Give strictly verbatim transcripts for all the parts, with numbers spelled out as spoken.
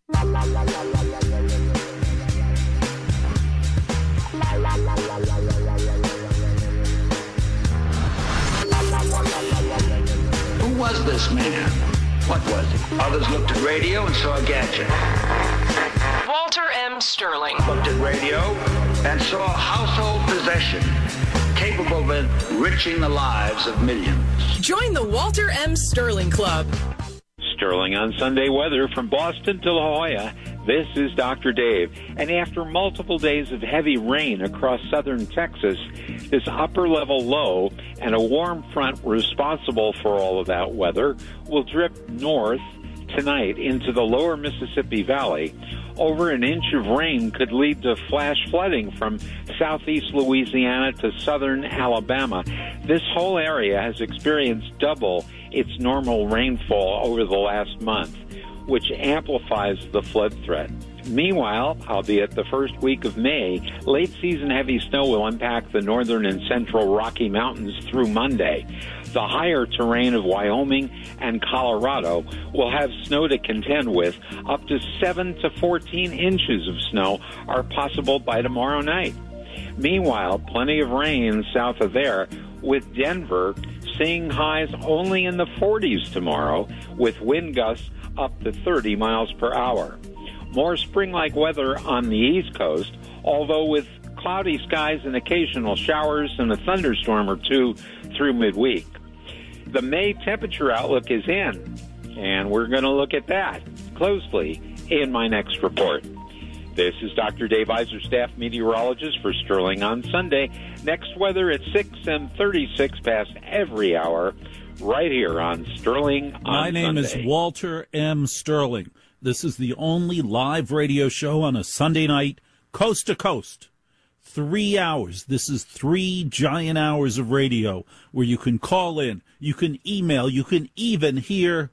Who was this man? What was he? Others looked at radio and saw a gadget. Walter M. Sterling. Looked at radio and saw a household possession capable of enriching the lives of millions. Join the Walter M. Sterling Club. Sterling on Sunday weather from Boston to La Jolla. This is Doctor Dave. And after multiple days of heavy rain across southern Texas, this upper-level low and a warm front responsible for all of that weather will drip north tonight into the lower Mississippi Valley. Over an inch of rain could lead to flash flooding from southeast Louisiana to southern Alabama. This whole area has experienced double its normal rainfall over the last month, which amplifies the flood threat. Meanwhile, albeit the first week of May, late-season heavy snow will impact the northern and central Rocky Mountains through Monday. The higher terrain of Wyoming and Colorado will have snow to contend with. Up to seven to fourteen inches of snow are possible by tomorrow night. Meanwhile, plenty of rain south of there, with Denver seeing highs only in the forties tomorrow, with wind gusts up to thirty miles per hour. More spring-like weather on the East Coast, although with cloudy skies and occasional showers and a thunderstorm or two through midweek. The May temperature outlook is in, and we're going to look at that closely in my next report. This is Doctor Dave Iser, staff meteorologist for Sterling on Sunday. Next weather at six and thirty-six past every hour, right here on Sterling on My name Sunday. is Walter M. Sterling. This is the only live radio show on a Sunday night, coast to coast. Three hours. This is three giant hours of radio where you can call in, you can email, you can even hear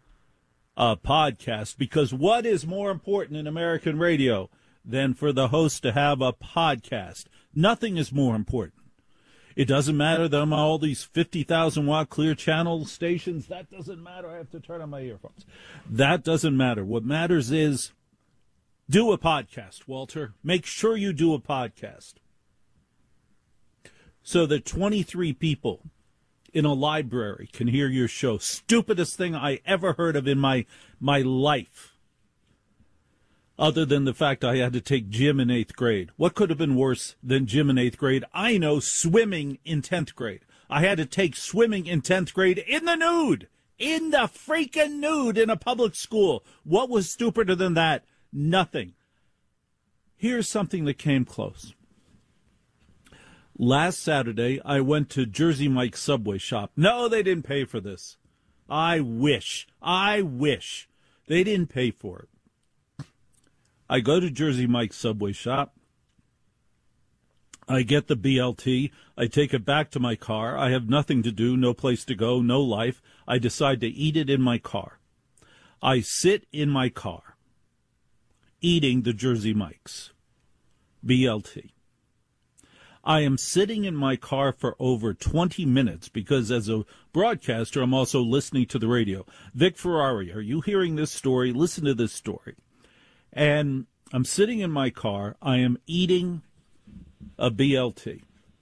a podcast. Because what is more important in American radio than for the host to have a podcast? Nothing is more important. It doesn't matter that I'm on all these fifty thousand watt clear channel stations. That doesn't matter. I have to turn on my earphones. That doesn't matter. What matters is do a podcast, Walter. Make sure you do a podcast so that twenty-three people in a library can hear your show. Stupidest thing I ever heard of in my my life. Other than the fact I had to take gym in eighth grade. What could have been worse than gym in eighth grade? I know, swimming in tenth grade. I had to take swimming in tenth grade in the nude. In the freaking nude in a public school. What was stupider than that? Nothing. Here's something that came close. Last Saturday, I went to Jersey Mike's Subway shop. No, they didn't pay for this. I wish. I wish. They didn't pay for it. I go to Jersey Mike's Subway shop. I get the B L T. I take it back to my car. I have nothing to do, no place to go, no life. I decide to eat it in my car. I sit in my car eating the Jersey Mike's B L T. I am sitting in my car for over twenty minutes because as a broadcaster, I'm also listening to the radio. Vic Ferrari, are you hearing this story? Listen to this story. And I'm sitting in my car. I am eating a B L T.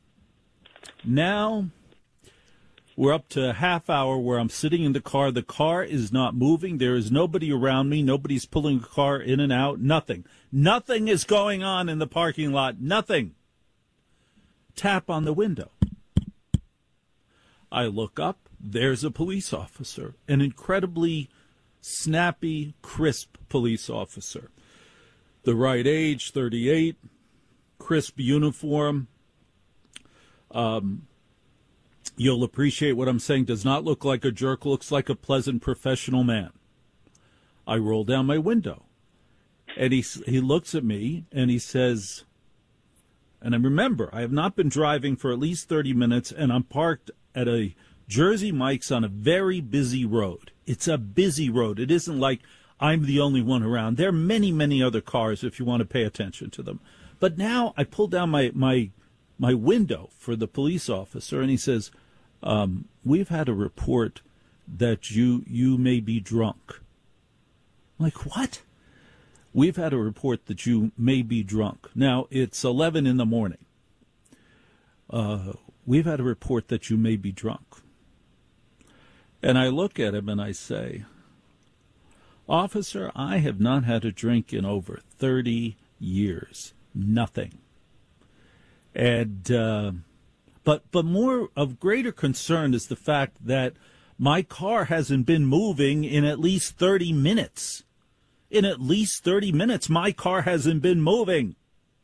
Now we're up to a half hour where I'm sitting in the car. The car is not moving. There is nobody around me. Nobody's pulling the car in and out. Nothing. Nothing is going on in the parking lot. Nothing. Tap on the window. I look up. There's a police officer, an incredibly snappy, crisp police officer. The right age, thirty-eight, crisp uniform. Um, you'll appreciate what I'm saying. Does not look like a jerk, looks like a pleasant professional man. I roll down my window, and he, he looks at me, and he says, and I remember, I have not been driving for at least thirty minutes, and I'm parked at a Jersey Mike's on a very busy road. It's a busy road. It isn't like I'm the only one around. There are many, many other cars if you want to pay attention to them. But now I pull down my my, my window for the police officer, and he says, um, we've had a report that you you may be drunk. I'm like, what? we've had a report that you may be drunk. Now, it's eleven in the morning. Uh, we've had a report that you may be drunk. And I look at him and I say, Officer, I have not had a drink in over thirty years. Nothing. And, uh, but, but more of greater concern is the fact that my car hasn't been moving in at least thirty minutes. In at least thirty minutes, my car hasn't been moving.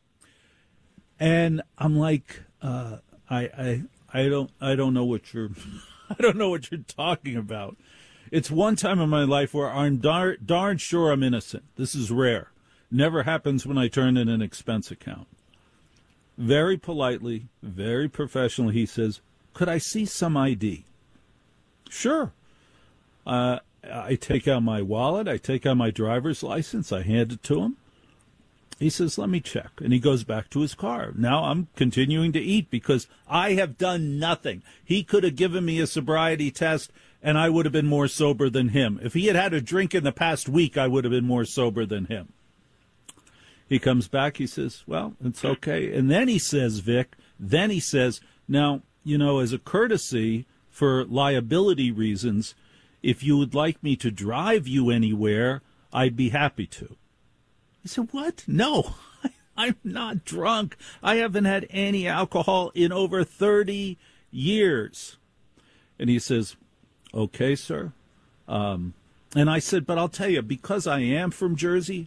And I'm like, uh, I, I, I don't, I don't know what you're, I don't know what you're talking about. It's one time in my life where I'm dar- darn sure I'm innocent. This is rare. Never happens when I turn in an expense account. Very politely, very professionally, he says, could I see some I D? Sure. Uh, I take out my wallet. I take out my driver's license. I hand it to him. He says, let me check. And he goes back to his car. Now I'm continuing to eat because I have done nothing. He could have given me a sobriety test, and I would have been more sober than him. If he had had a drink in the past week, I would have been more sober than him. He comes back. He says, well, it's okay. And then he says, Vic, then he says, now, you know, as a courtesy for liability reasons, if you would like me to drive you anywhere, I'd be happy to. I said, what? No, I'm not drunk. I haven't had any alcohol in over thirty years. And he says, okay, sir. Um, and I said, but I'll tell you, because I am from Jersey,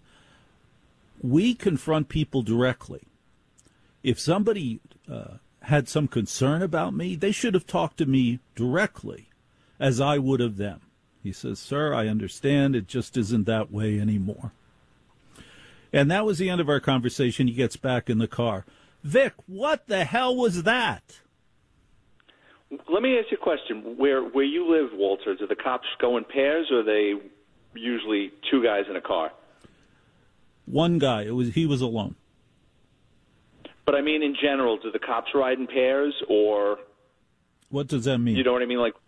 we confront people directly. If somebody uh, had some concern about me, they should have talked to me directly, as I would of them. He says, sir, I understand. It just isn't that way anymore. And that was the end of our conversation. He gets back in the car. Vic, what the hell was that? Let me ask you a question. Where where you live, Walter, do the cops go in pairs, or are they usually two guys in a car? One guy. It was he was alone. But I mean, in general, do the cops ride in pairs, or what does that mean? You know what I mean? Like,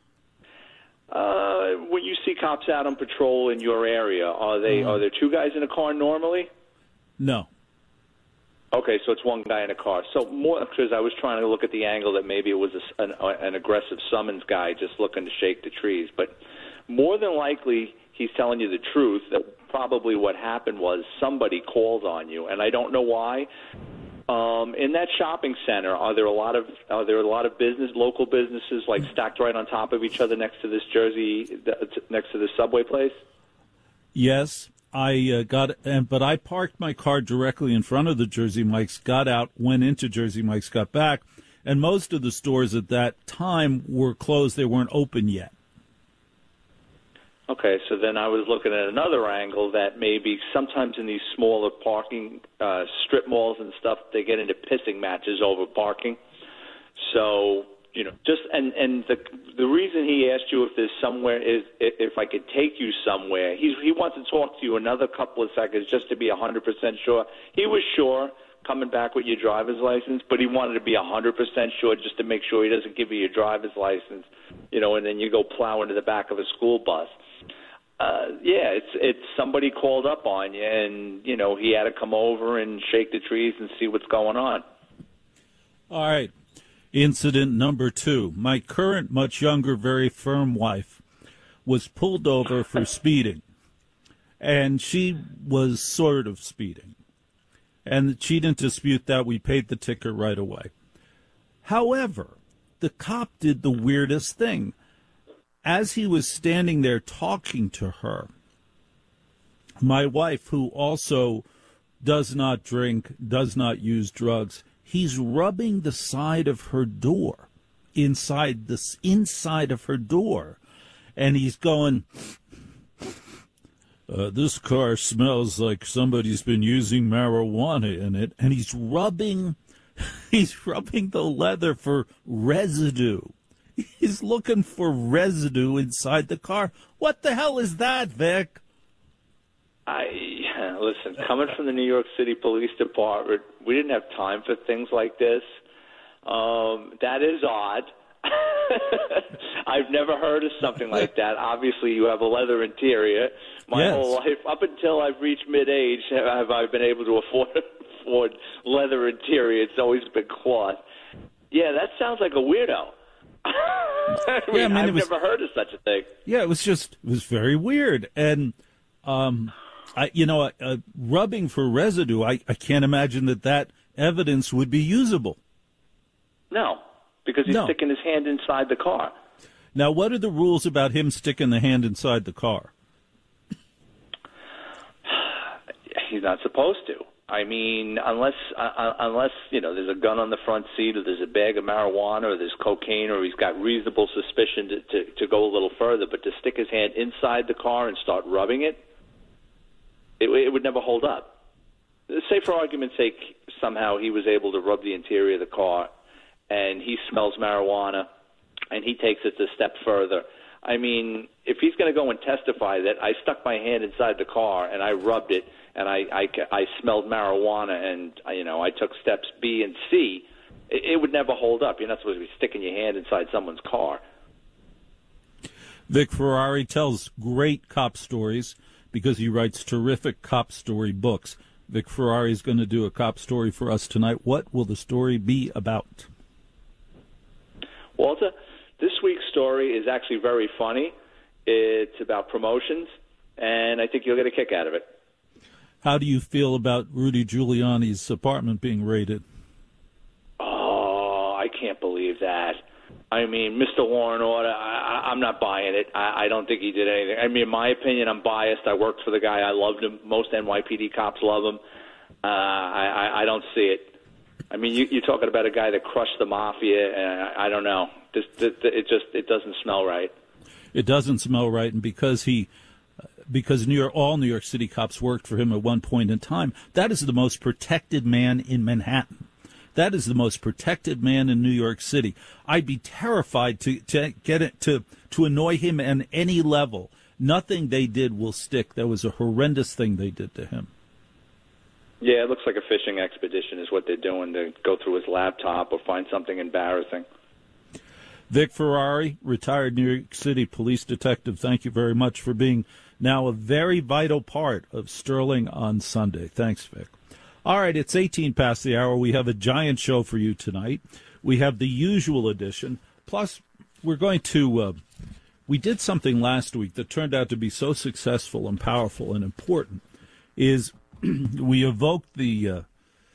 uh, when you see cops out on patrol in your area, are they uh, are there two guys in a car normally? No. Okay, so it's one guy in a car. So more because I was trying to look at the angle that maybe it was a, an, an aggressive summons guy just looking to shake the trees. But more than likely, he's telling you the truth. That probably what happened was somebody called on you, and I don't know why. Um, in that shopping center, are there a lot of are there a lot of business, local businesses, like stacked right on top of each other next to this Jersey, next to this Subway place? Yes, I uh, got, and but I parked my car directly in front of the Jersey Mike's, got out, went into Jersey Mike's, got back, and most of the stores at that time were closed. They weren't open yet. Okay, so then I was looking at another angle that maybe sometimes in these smaller parking uh, strip malls and stuff, they get into pissing matches over parking. So, you know, just and and the the reason he asked you if there's somewhere is if I could take you somewhere. He's he wants to talk to you another couple of seconds just to be one hundred percent sure. He was sure coming back with your driver's license, but he wanted to be one hundred percent sure just to make sure he doesn't give you your driver's license, you know, and then you go plow into the back of a school bus. Uh, yeah, it's it's somebody called up on you, and, you know, he had to come over and shake the trees and see what's going on. All right. Incident number two. My current, much younger, very firm wife was pulled over for speeding, and she was sort of speeding. And she didn't dispute that. We paid the ticket right away. However, the cop did the weirdest thing. As he was standing there talking to her, my wife, who also does not drink, does not use drugs, he's rubbing the side of her door, inside this inside of her door, and he's going, uh, this car smells like somebody's been using marijuana in it, and he's rubbing, he's rubbing the leather for residue. He's looking for residue inside the car. What the hell is that, Vic? I listen, coming from the New York City Police Department, we didn't have time for things like this. Um, that is odd. I've never heard of something like that. Obviously, you have a leather interior, My yes. whole life, up until I've reached mid-age, have I been able to afford afford leather interior. It's always been cloth. Yeah, that sounds like a weirdo. I mean, yeah, I mean, I've was, never heard of such a thing. Yeah, it was just, it was very weird. And, um, I, you know, uh, uh, rubbing for residue, I, I can't imagine that that evidence would be usable. No, because he's No. sticking his hand inside the car. Now, what are the rules about him sticking the hand inside the car? He's not supposed to. I mean, unless uh, unless you know there's a gun on the front seat, or there's a bag of marijuana, or there's cocaine, or he's got reasonable suspicion to, to, to go a little further. But to stick his hand inside the car and start rubbing it, it, it would never hold up. Say, for argument's sake, somehow he was able to rub the interior of the car, and he smells marijuana, and he takes it a step further. I mean, if he's going to go and testify that I stuck my hand inside the car and I rubbed it, and I, I, I smelled marijuana, and you know I took steps B and C, it, it would never hold up. You're not supposed to be sticking your hand inside someone's car. Vic Ferrari tells great cop stories because he writes terrific cop story books. Vic Ferrari is going to do a cop story for us tonight. What will the story be about? Walter, this week's story is actually very funny. It's about promotions, and I think you'll get a kick out of it. How do you feel about Rudy Giuliani's apartment being raided? Oh, I can't believe that. I mean, Mister Law and Order, I, I, I'm not buying it. I, I don't think he did anything. I mean, in my opinion, I'm biased. I worked for the guy. I loved him. Most N Y P D cops love him. Uh, I, I, I don't see it. I mean, you, you're talking about a guy that crushed the mafia, and I, I don't know. This, this, it just it doesn't smell right. It doesn't smell right, and because he, because New York, all New York City cops worked for him at one point in time, that is the most protected man in Manhattan. That is the most protected man in New York City. I'd be terrified to, to get it to to annoy him on any level. Nothing they did will stick. That was a horrendous thing they did to him. Yeah, it looks like a fishing expedition is what they're doing, to go through his laptop or find something embarrassing. Vic Ferrari, retired New York City police detective, thank you very much for being now a very vital part of Sterling on Sunday. Thanks, Vic. All right, it's eighteen past the hour. We have a giant show for you tonight. We have the usual edition. Plus, we're going to, uh, we did something last week that turned out to be so successful and powerful and important, is we evoked the, uh,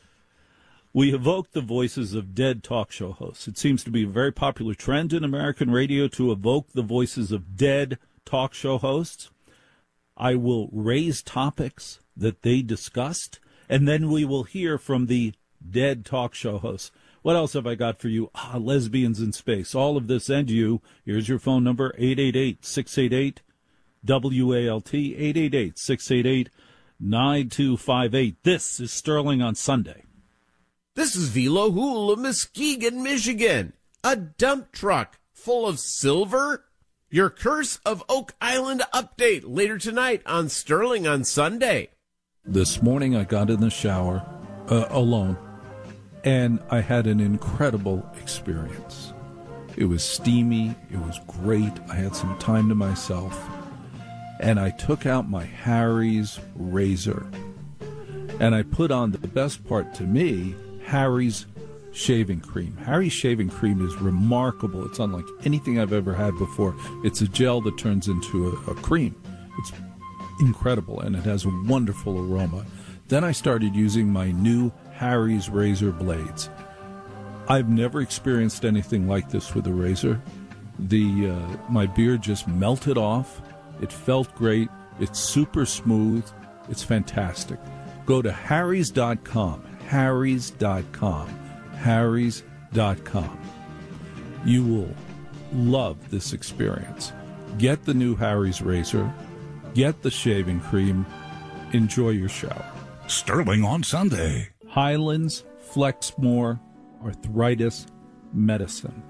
we evoked the voices of dead talk show hosts. It seems to be a very popular trend in American radio to evoke the voices of dead talk show hosts. I will raise topics that they discussed, and then we will hear from the dead talk show hosts. What else have I got for you? Ah, lesbians in space. All of this and you. Here's your phone number, eight eight eight, six eight eight, W A L T, eight eight eight, six eight eight, nine two five eight. This is Sterling on Sunday. This is Velo Hool of Muskegon, Michigan. A dump truck full of silver? Your Curse of Oak Island update later tonight on Sterling on Sunday. This morning I got in the shower uh, alone, and I had an incredible experience. It was steamy. It was great. I had some time to myself, and I took out my Harry's razor, and I put on the best part to me, Harry's shaving cream. Harry's shaving cream is remarkable. It's unlike anything I've ever had before. It's a gel that turns into a, a cream. It's incredible, and it has a wonderful aroma. Then I started using my new Harry's razor blades. I've never experienced anything like this with a razor. The uh, my beard just melted off. It felt great. It's super smooth. It's fantastic. Go to harrys dot com. harrys dot com. harrys dot com. You will love this experience. Get the new Harry's razor. Get the shaving cream. Enjoy your shower. Sterling on Sunday. Highlands Flexmore Arthritis Medicine.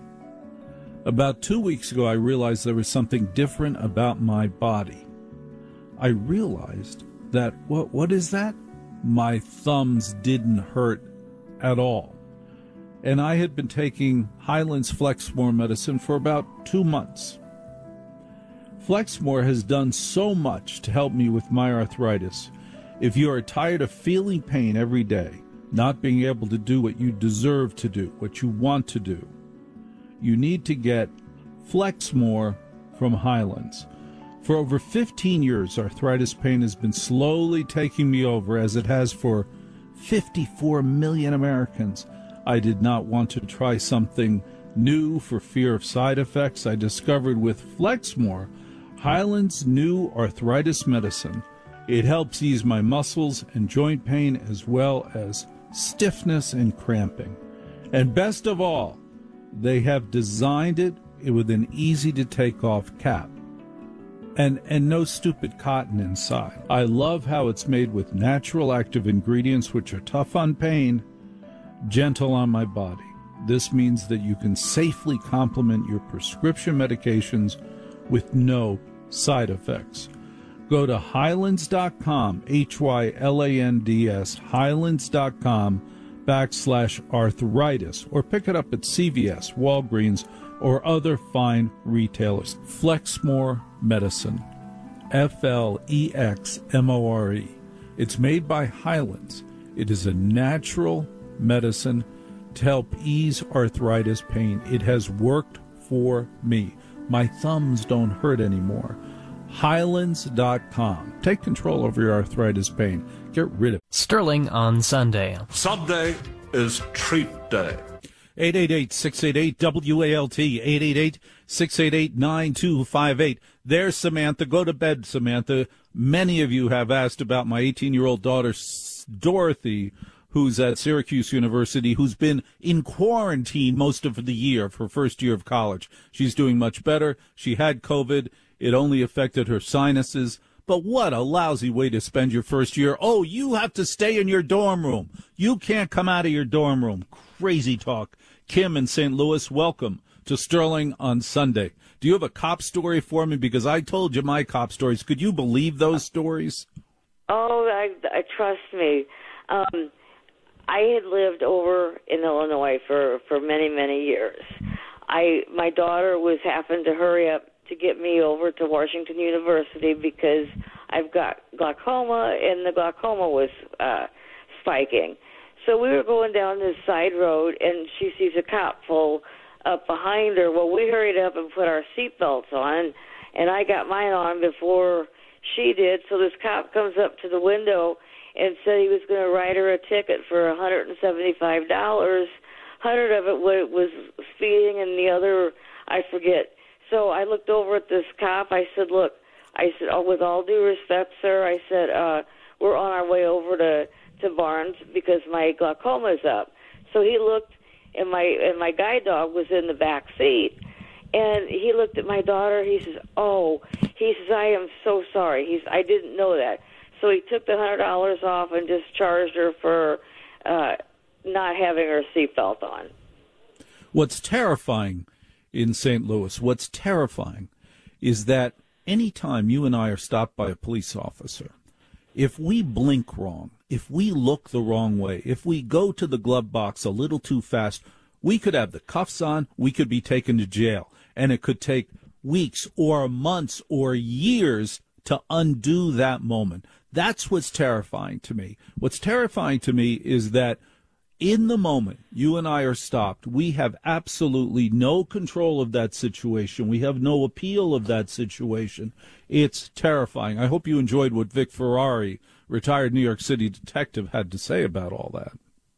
About two weeks ago, I realized there was something different about my body. I realized that, what what is that? My thumbs didn't hurt at all. And I had been taking Highlands Flexmore medicine for about two months. Flexmore has done so much to help me with my arthritis. If you are tired of feeling pain every day, not being able to do what you deserve to do, what you want to do, you need to get Flexmore from Highlands. For over fifteen years, arthritis pain has been slowly taking me over, as it has for fifty-four million Americans. I did not want to try something new for fear of side effects. I discovered with Flexmore, Highlands' new arthritis medicine. It helps ease my muscles and joint pain, as well as stiffness and cramping. And best of all, they have designed it with an easy-to-take-off cap. And, and no stupid cotton inside. I love how it's made with natural active ingredients, which are tough on pain, gentle on my body. This means that you can safely complement your prescription medications with no side effects. Go to Highlands dot com, H Y L A N D S, Highlands dot com backslash arthritis, or pick it up at C V S, Walgreens, or other fine retailers. Flexmore Medicine, F L E X M O R E. It's made by Highlands. It is a natural medicine to help ease arthritis pain. It has worked for me. My thumbs don't hurt anymore. Highlands dot com. Take control over your arthritis pain. Get rid of it. Sterling on Sunday. Sunday is treat day. eight eight eight, six eight eight, W A L T, eight eight eight, six eight eight, nine two five eight. There's Samantha. Go to bed, Samantha. Many of you have asked about my eighteen-year-old daughter, Dorothy, who's at Syracuse University, who's been in quarantine most of the year of her first year of college. She's doing much better. She had COVID. It only affected her sinuses. But what a lousy way to spend your first year. Oh, you have to stay in your dorm room. You can't come out of your dorm room. Crazy talk. Kim in Saint Louis, welcome to Sterling on Sunday. Do you have a cop story for me? Because I told you my cop stories. Could you believe those stories? Oh, I, I trust me. Um, I had lived over in Illinois for, for many, many years. I my daughter was having to hurry up to get me over to Washington University because I've got glaucoma, and the glaucoma was uh, spiking. So we were going down this side road, and she sees a cop pull up behind her. Well, we hurried up and put our seatbelts on, and I got mine on before she did. So this cop comes up to the window and said he was going to write her a ticket for one hundred seventy-five dollars. one hundred of it was speeding, and the other, I forget. So I looked over at this cop. I said, look, I said, oh, with all due respect, sir, I said, uh, we're on our way over to, to Barnes because my glaucoma's up. So he looked, and my and my guide dog was in the back seat. And he looked at my daughter. He says, oh, he says, I am so sorry. He's, I didn't know that. So he took the one hundred dollars off and just charged her for uh, not having her seatbelt on. What's terrifying in Saint Louis, what's terrifying is that any time you and I are stopped by a police officer, if we blink wrong, if we look the wrong way, if we go to the glove box a little too fast, we could have the cuffs on, we could be taken to jail, and it could take weeks or months or years to undo that moment. That's what's terrifying to me. What's terrifying to me is that in the moment you and I are stopped, we have absolutely no control of that situation. We have no appeal of that situation. It's terrifying. I hope you enjoyed what Vic Ferrari, retired New York City detective, had to say about all that.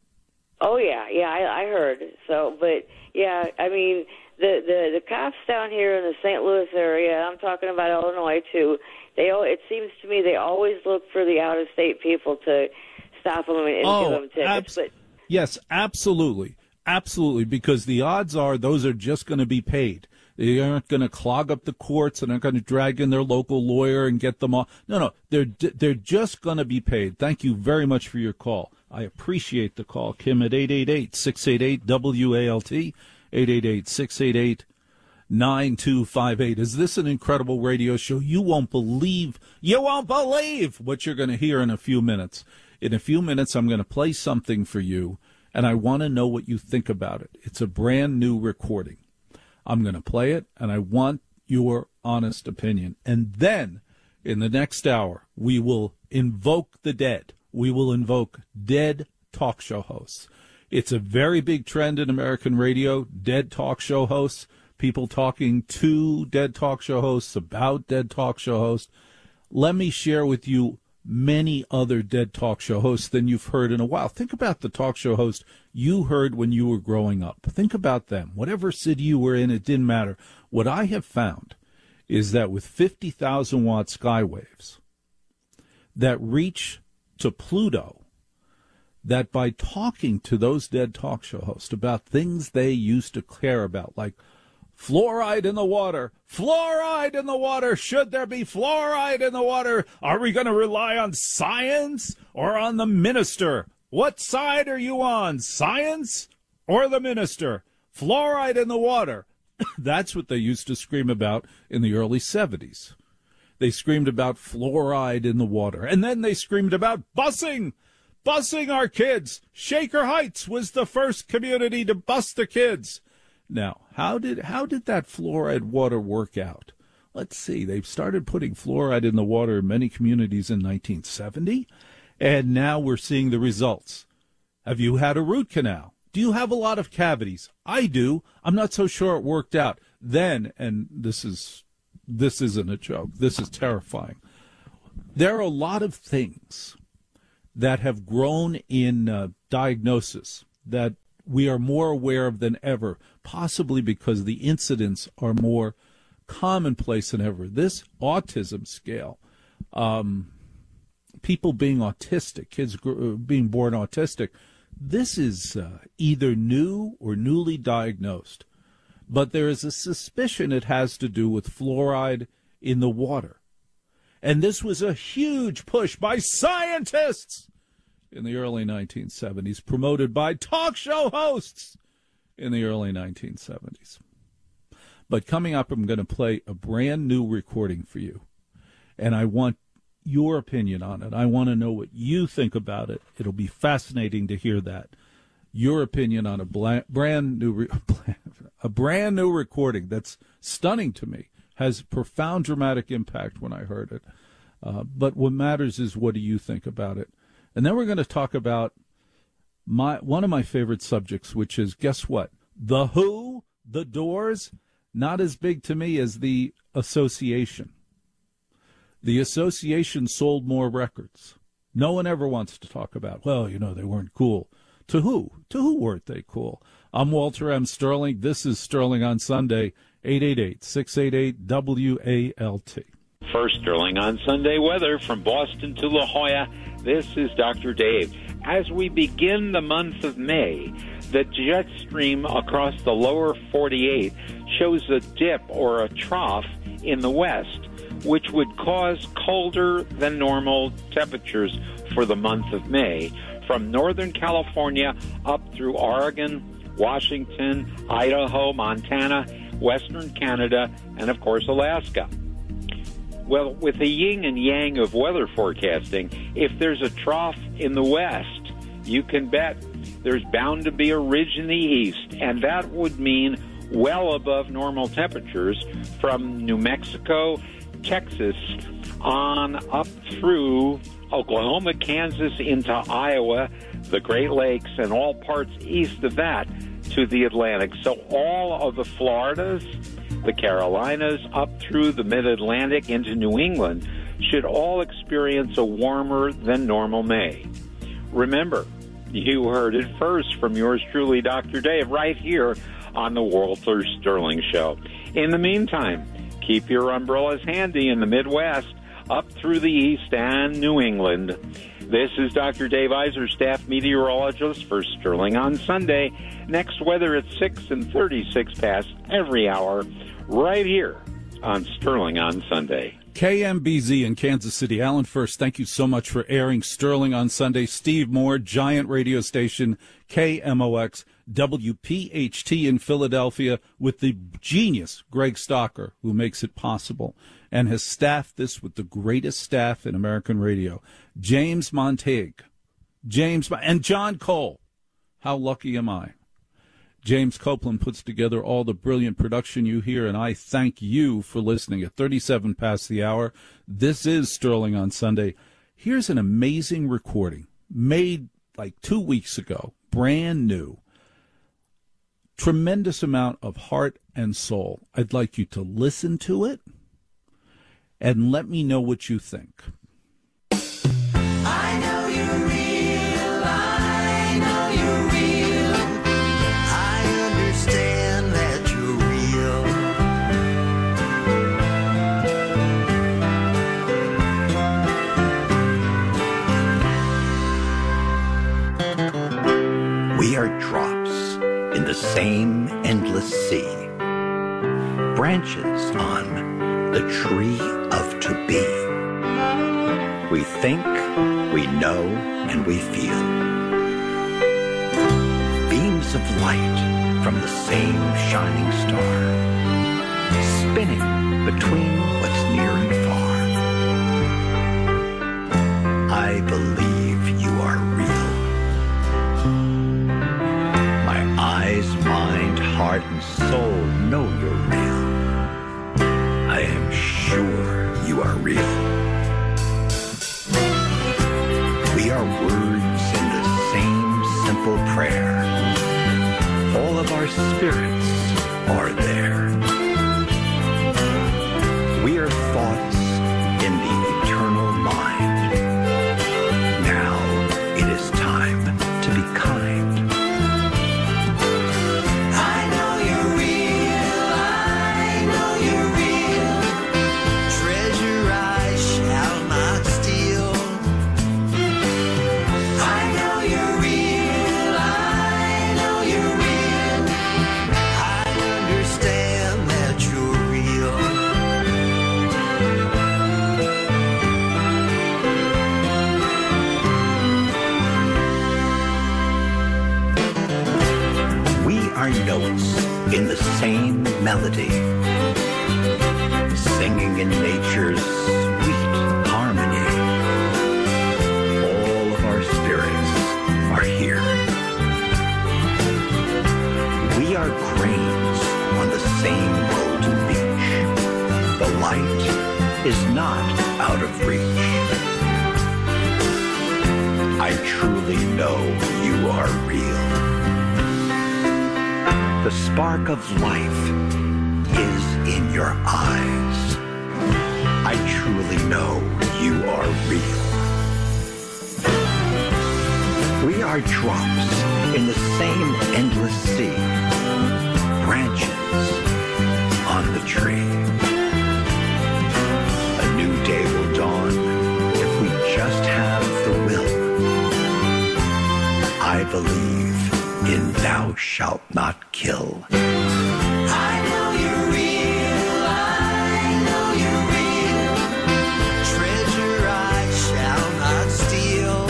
Oh, yeah, yeah, I, I heard. So, but, yeah, I mean, the, the, the cops down here in the Saint Louis area, I'm talking about Illinois, too, they it seems to me they always look for the out-of-state people to stop them and oh, give them tickets. Abs- but yes, absolutely, absolutely, because the odds are those are just going to be paid. They aren't going to clog up the courts. They're not going to drag in their local lawyer and get them off. No, no, they're they're just going to be paid. Thank you very much for your call. I appreciate the call. Kim at eight eight eight, six eight eight, W A L T, eight eight eight, six eight eight, nine two five eight. Is this an incredible radio show? You won't believe, you won't believe what you're going to hear in a few minutes. In a few minutes, I'm going to play something for you, and I want to know what you think about it. It's a brand new recording. I'm going to play it, and I want your honest opinion. And then, in the next hour, we will invoke the dead. We will invoke dead talk show hosts. It's a very big trend in American radio, dead talk show hosts, people talking to dead talk show hosts, about dead talk show hosts. Let me share with you many other dead talk show hosts than you've heard in a while. Think about the talk show host you heard when you were growing up. Think about them. Whatever city you were in, it didn't matter. What I have found is that with fifty thousand watt skywaves that reach to Pluto, that by talking to those dead talk show hosts about things they used to care about, like fluoride in the water, fluoride in the water, should there be fluoride in the water? Are we going to rely on science or on the minister? What side are you on, science or the minister? Fluoride in the water. That's what they used to scream about in the early seventies. They screamed about fluoride in the water. And then they screamed about busing, busing our kids. Shaker Heights was the first community to bus the kids. Now, how did how did that fluoride water work out? Let's see. They've started putting fluoride in the water in many communities in nineteen seventy, and now we're seeing the results. Have you had a root canal? Do you have a lot of cavities? I do. I'm not so sure it worked out. Then, and this is this isn't a joke, this is terrifying. There are a lot of things that have grown in uh, diagnosis that we are more aware of than ever, possibly because the incidents are more commonplace than ever. This autism scale, um, people being autistic, kids gr- being born autistic, this is uh, either new or newly diagnosed. But there is a suspicion it has to do with fluoride in the water. And this was a huge push by scientists in the early nineteen seventies, promoted by talk show hosts in the early nineteen seventies. But coming up, I'm going to play a brand new recording for you, and I want your opinion on it. I want to know what you think about it. It'll be fascinating to hear that. Your opinion on a bla- brand new re- a brand new recording that's stunning to me, has profound dramatic impact when I heard it. Uh, but what matters is, what do you think about it? And then we're going to talk about my one of my favorite subjects, which is, guess what? The Who, the Doors, not as big to me as the Association. The Association sold more records. No one ever wants to talk about, well, you know, they weren't cool. To who? To who weren't they cool? I'm Walter M. Sterling. This is Sterling on Sunday, eight eight eight, six eight eight, W A L T. First Sterling on Sunday weather from Boston to La Jolla. This is Doctor Dave. As we begin the month of May, the jet stream across the lower forty-eight shows a dip or a trough in the west, which would cause colder than normal temperatures for the month of May, from Northern California up through Oregon, Washington, Idaho, Montana, Western Canada, and, of course, Alaska. Well, with the yin and yang of weather forecasting, if there's a trough in the west, you can bet there's bound to be a ridge in the east, and that would mean well above normal temperatures from New Mexico, Texas, on up through Oklahoma, Kansas, into Iowa, the Great Lakes, and all parts east of that to the Atlantic. So all of the Floridas, the Carolinas, up through the Mid-Atlantic into New England should all experience a warmer than normal May. Remember, you heard it first from yours truly, Doctor Dave, right here on the Walter Sterling Show. In the meantime, keep your umbrellas handy in the Midwest, up through the East and New England. This is Doctor Dave Iser, staff meteorologist for Sterling on Sunday. Next weather at six and thirty-six past every hour, right here on Sterling on Sunday. K M B Z in Kansas City. Alan First, thank you so much for airing Sterling on Sunday. Steve Moore, giant radio station, K M O X, W P H T in Philadelphia, with the genius Greg Stocker, who makes it possible and has staffed this with the greatest staff in American radio. James Montague, James, and John Cole. How lucky am I? James Copeland puts together all the brilliant production you hear, and I thank you for listening. At thirty-seven past the hour, this is Sterling on Sunday. Here's an amazing recording made like two weeks ago, brand new. Tremendous amount of heart and soul. I'd like you to listen to it and let me know what you think. I know you're real, I know you're real, I understand that you're real. We are drops in the same endless sea, branches on the tree of to be. We think, we know, and we feel. Beams of light from the same shining star, spinning between what's near and far. I believe you are real. Eyes, mind, heart, and soul know you're real. I am sure you are real. We are words in the same simple prayer. All of our spirits are there. We are thoughts in the eternal mind. Now it is time to be kind. Our notes in the same melody, singing in nature's sweet harmony. All of our spirits are here. We are grains on the same golden beach. The light is not out of reach. I truly know you are real. The spark of life is in your eyes. I truly know you are real. We are drops in the same endless sea, branches on the tree. A new day will dawn if we just have the will. I believe in thou shalt not kill. I know you're real, I know you're real. Treasure I shall not steal.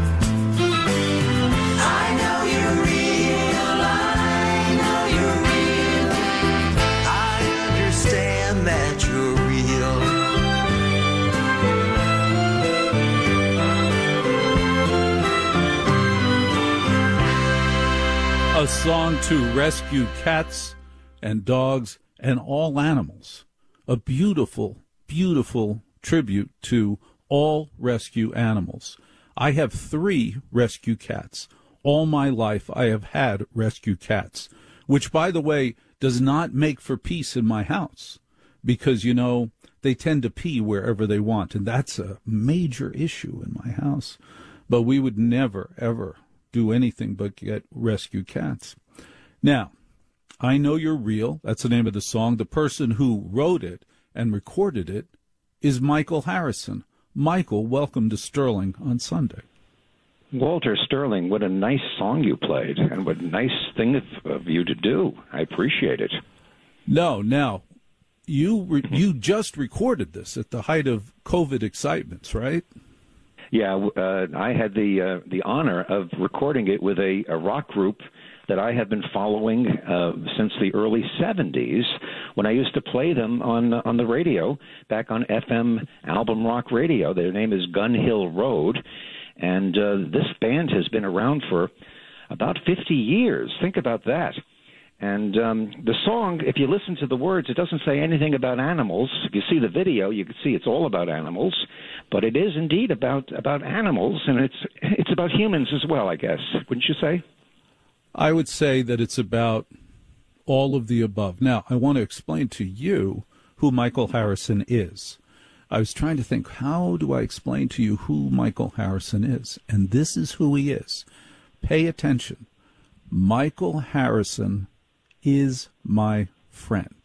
I know you're real, I know you're real. I understand that you're real. A song to rescue cats and dogs and all animals. A beautiful, beautiful tribute to all rescue animals. I have three rescue cats. All my life I have had rescue cats, which, by the way, does not make for peace in my house because, you know, they tend to pee wherever they want, and that's a major issue in my house. But we would never, ever do anything but get rescue cats. Now, I Know You're Real, that's the name of the song. The person who wrote it and recorded it is Michael Harrison. Michael, welcome to Sterling on Sunday. Walter Sterling, what a nice song you played, and what a nice thing of, of you to do. I appreciate it. No, now, you re- you just recorded this at the height of COVID excitements, right? Yeah, uh, I had the uh, the honor of recording it with a, a rock group that I have been following uh, since the early seventies, when I used to play them on on the radio back on F M Album Rock Radio. Their name is Gun Hill Road, and uh, this band has been around for about fifty years. Think about that. And um, the song, if you listen to the words, it doesn't say anything about animals. If you see the video, you can see it's all about animals. But it is indeed about, about animals, and it's it's about humans as well, I guess. Wouldn't you say? I would say that it's about all of the above. Now, I want to explain to you who Michael Harrison is. I was trying to think, how do I explain to you who Michael Harrison is? And this is who he is. Pay attention. Michael Harrison is my friend.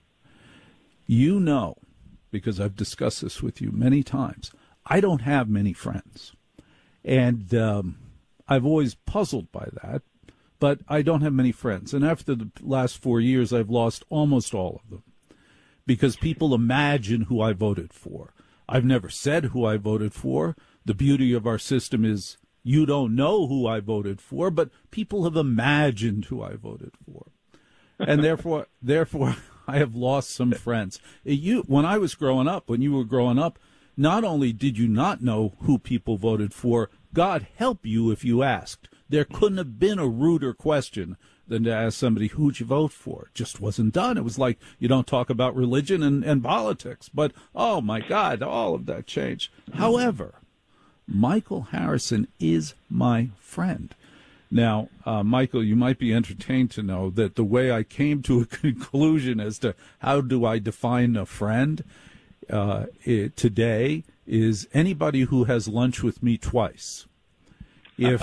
You know, because I've discussed this with you many times, I don't have many friends. And um, I've always puzzled by that, but I don't have many friends. And after the last four years, I've lost almost all of them because people imagine who I voted for. I've never said who I voted for. The beauty of our system is you don't know who I voted for, but people have imagined who I voted for. And therefore, therefore, I have lost some friends. You, when I was growing up, when you were growing up, not only did you not know who people voted for, God help you if you asked. There couldn't have been a ruder question than to ask somebody, who'd you vote for? It just wasn't done. It was like, you don't talk about religion and, and politics. But, oh, my God, all of that changed. However, Michael Harrison is my friend. Now, uh, Michael, you might be entertained to know that the way I came to a conclusion as to how do I define a friend uh, it, today is anybody who has lunch with me twice. If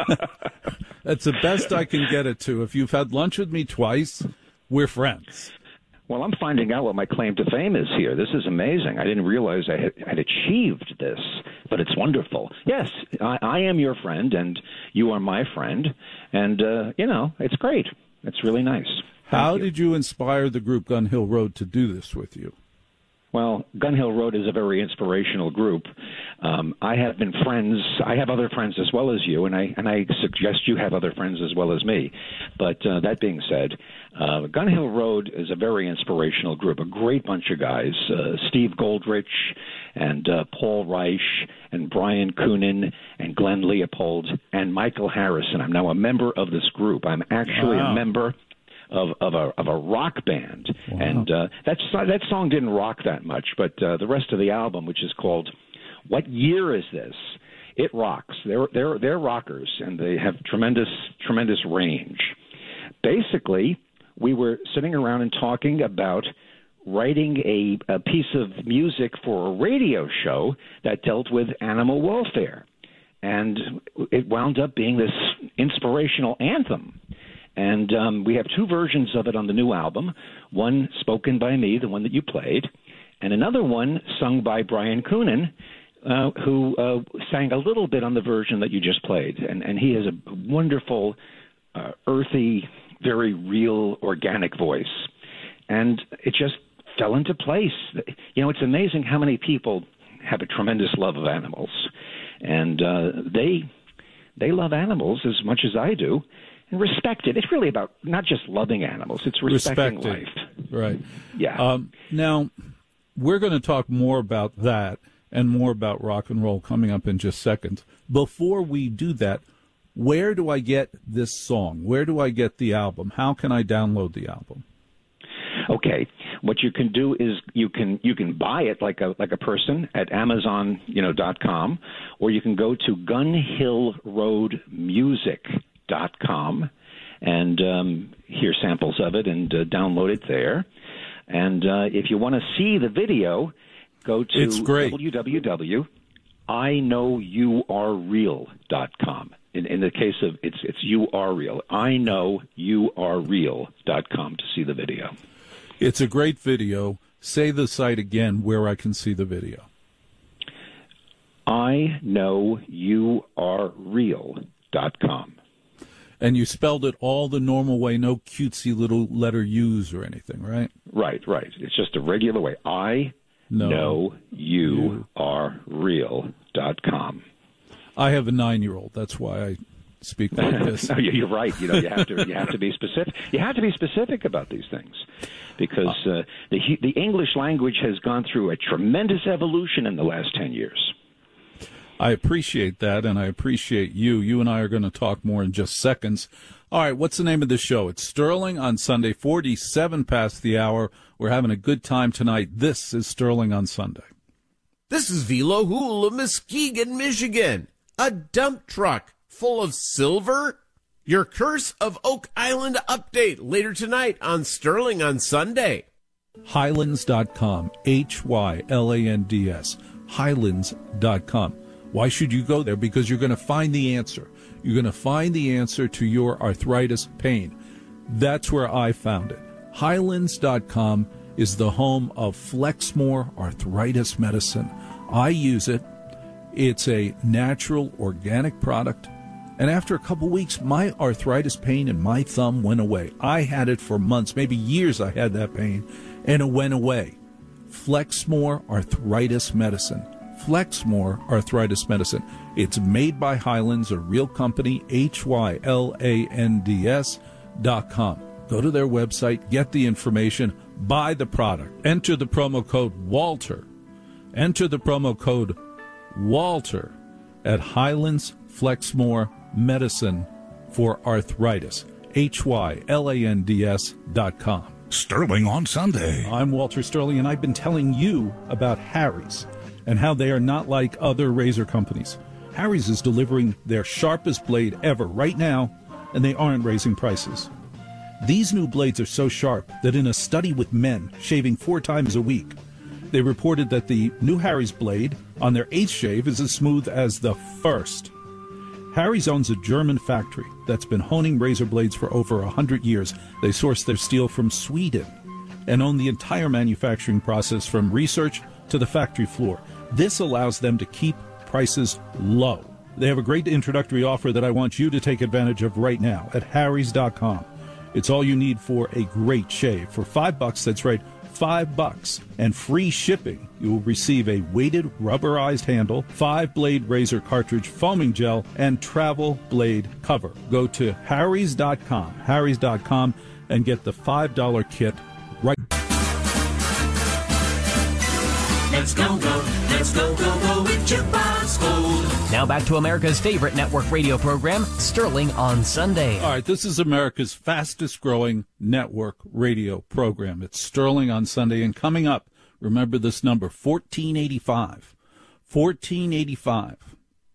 that's the best I can get it to. If you've had lunch with me twice, we're friends. Well, I'm finding out what my claim to fame is here. This is amazing. I didn't realize I had, had achieved this, but it's wonderful. Yes, I, I am your friend, and you are my friend, and, uh, you know, it's great. It's really nice. Thank How you. did you inspire the group Gun Hill Road to do this with you? Well, Gun Hill Road is a very inspirational group. Um, I have been friends. I have other friends as well as you, and I and I suggest you have other friends as well as me. But uh, that being said, uh, Gun Hill Road is a very inspirational group, a great bunch of guys. Uh, Steve Goldrich and uh, Paul Reich and Brian Coonan and Glenn Leopold and Michael Harrison. I'm now a member of this group. I'm actually Wow. a member Of, of a of a rock band, wow. and uh, that that song didn't rock that much, but uh, the rest of the album, which is called "What Year Is This?" it rocks. They're they're they're rockers, and they have tremendous tremendous range. Basically, we were sitting around and talking about writing a, a piece of music for a radio show that dealt with animal welfare, and it wound up being this inspirational anthem. And um, we have two versions of it on the new album, one spoken by me, the one that you played, and another one sung by Brian Coonan, uh, who uh, sang a little bit on the version that you just played. And, and he has a wonderful, uh, earthy, very real, organic voice. And it just fell into place. You know, it's amazing how many people have a tremendous love of animals. And uh, they they love animals as much as I do. And respect it. It's really about not just loving animals. It's respecting Respecting. life. Right. Yeah. Um, now, we're going to talk more about that and more about rock and roll coming up in just seconds. Before we do that, where do I get this song? Where do I get the album? How can I download the album? Okay. What you can do is you can you can buy it like a like a person at Amazon, you know, dot com, or you can go to Gun Hill Road Music. Dot com and um, hear samples of it and uh, download it there. And uh, if you want to see the video, go to it's great. w w w dot I know you are real dot com. In, in the case of it's it's you are real. I know you are real dot com to see the video. It's a great video. Say the site again where I can see the video. I know you are real dot com. And you spelled it all the normal way, no cutesy little letter U's or anything, right? Right, right. It's just a regular way. I no, know you, you are real dot com. I have a nine-year-old. That's why I speak like this. No, you're right. You know, you have to you have to be specific. You have to be specific about these things because uh, the the English language has gone through a tremendous evolution in the last ten years. I appreciate that, and I appreciate you. You and I are going to talk more in just seconds. All right, what's the name of the show? It's Sterling on Sunday, forty-seven past the hour. We're having a good time tonight. This is Sterling on Sunday. This is Velo Hool of Muskegon, Michigan. A dump truck full of silver? Your Curse of Oak Island update later tonight on Sterling on Sunday. Hylands dot com, H Y L A N D S, Hylands dot com. Why should you go there? Because you're going to find the answer. You're going to find the answer to your arthritis pain. That's where I found it. Hylands dot com is the home of Flexmore arthritis medicine. I use it. It's a natural, organic product. And after a couple weeks, my arthritis pain in my thumb went away. I had it for months, maybe years I had that pain, and it went away. Flexmore arthritis medicine. Flexmore arthritis medicine. It's made by Hylands, a real company, H Y L A N D S dot com. Go to their website, get the information, buy the product. Enter the promo code Walter. Enter the promo code Walter at Hylands Flexmore Medicine for arthritis. H Y L A N D S dot com. Sterling on Sunday. I'm Walter Sterling, and I've been telling you about Harry's and how they are not like other razor companies. Harry's is delivering their sharpest blade ever right now, and they aren't raising prices. These new blades are so sharp that in a study with men shaving four times a week, they reported that the new Harry's blade on their eighth shave is as smooth as the first. Harry's owns a German factory that's been honing razor blades for over one hundred years. They source their steel from Sweden and own the entire manufacturing process from research to the factory floor. This allows them to keep prices low. They have a great introductory offer that I want you to take advantage of right now at Harry's dot com. It's all you need for a great shave. For five bucks, that's right, five bucks, and free shipping, you will receive a weighted rubberized handle, five-blade razor cartridge, foaming gel, and travel blade cover. Go to Harry's dot com, Harry's dot com, and get the five dollar kit right. Let's go, go, let's go, go, go with Jukebox Gold. Now back to America's favorite network radio program, Sterling on Sunday. All right, this is America's fastest-growing network radio program. It's Sterling on Sunday, and coming up, remember this number, fourteen eighty-five. fourteen eighty-five.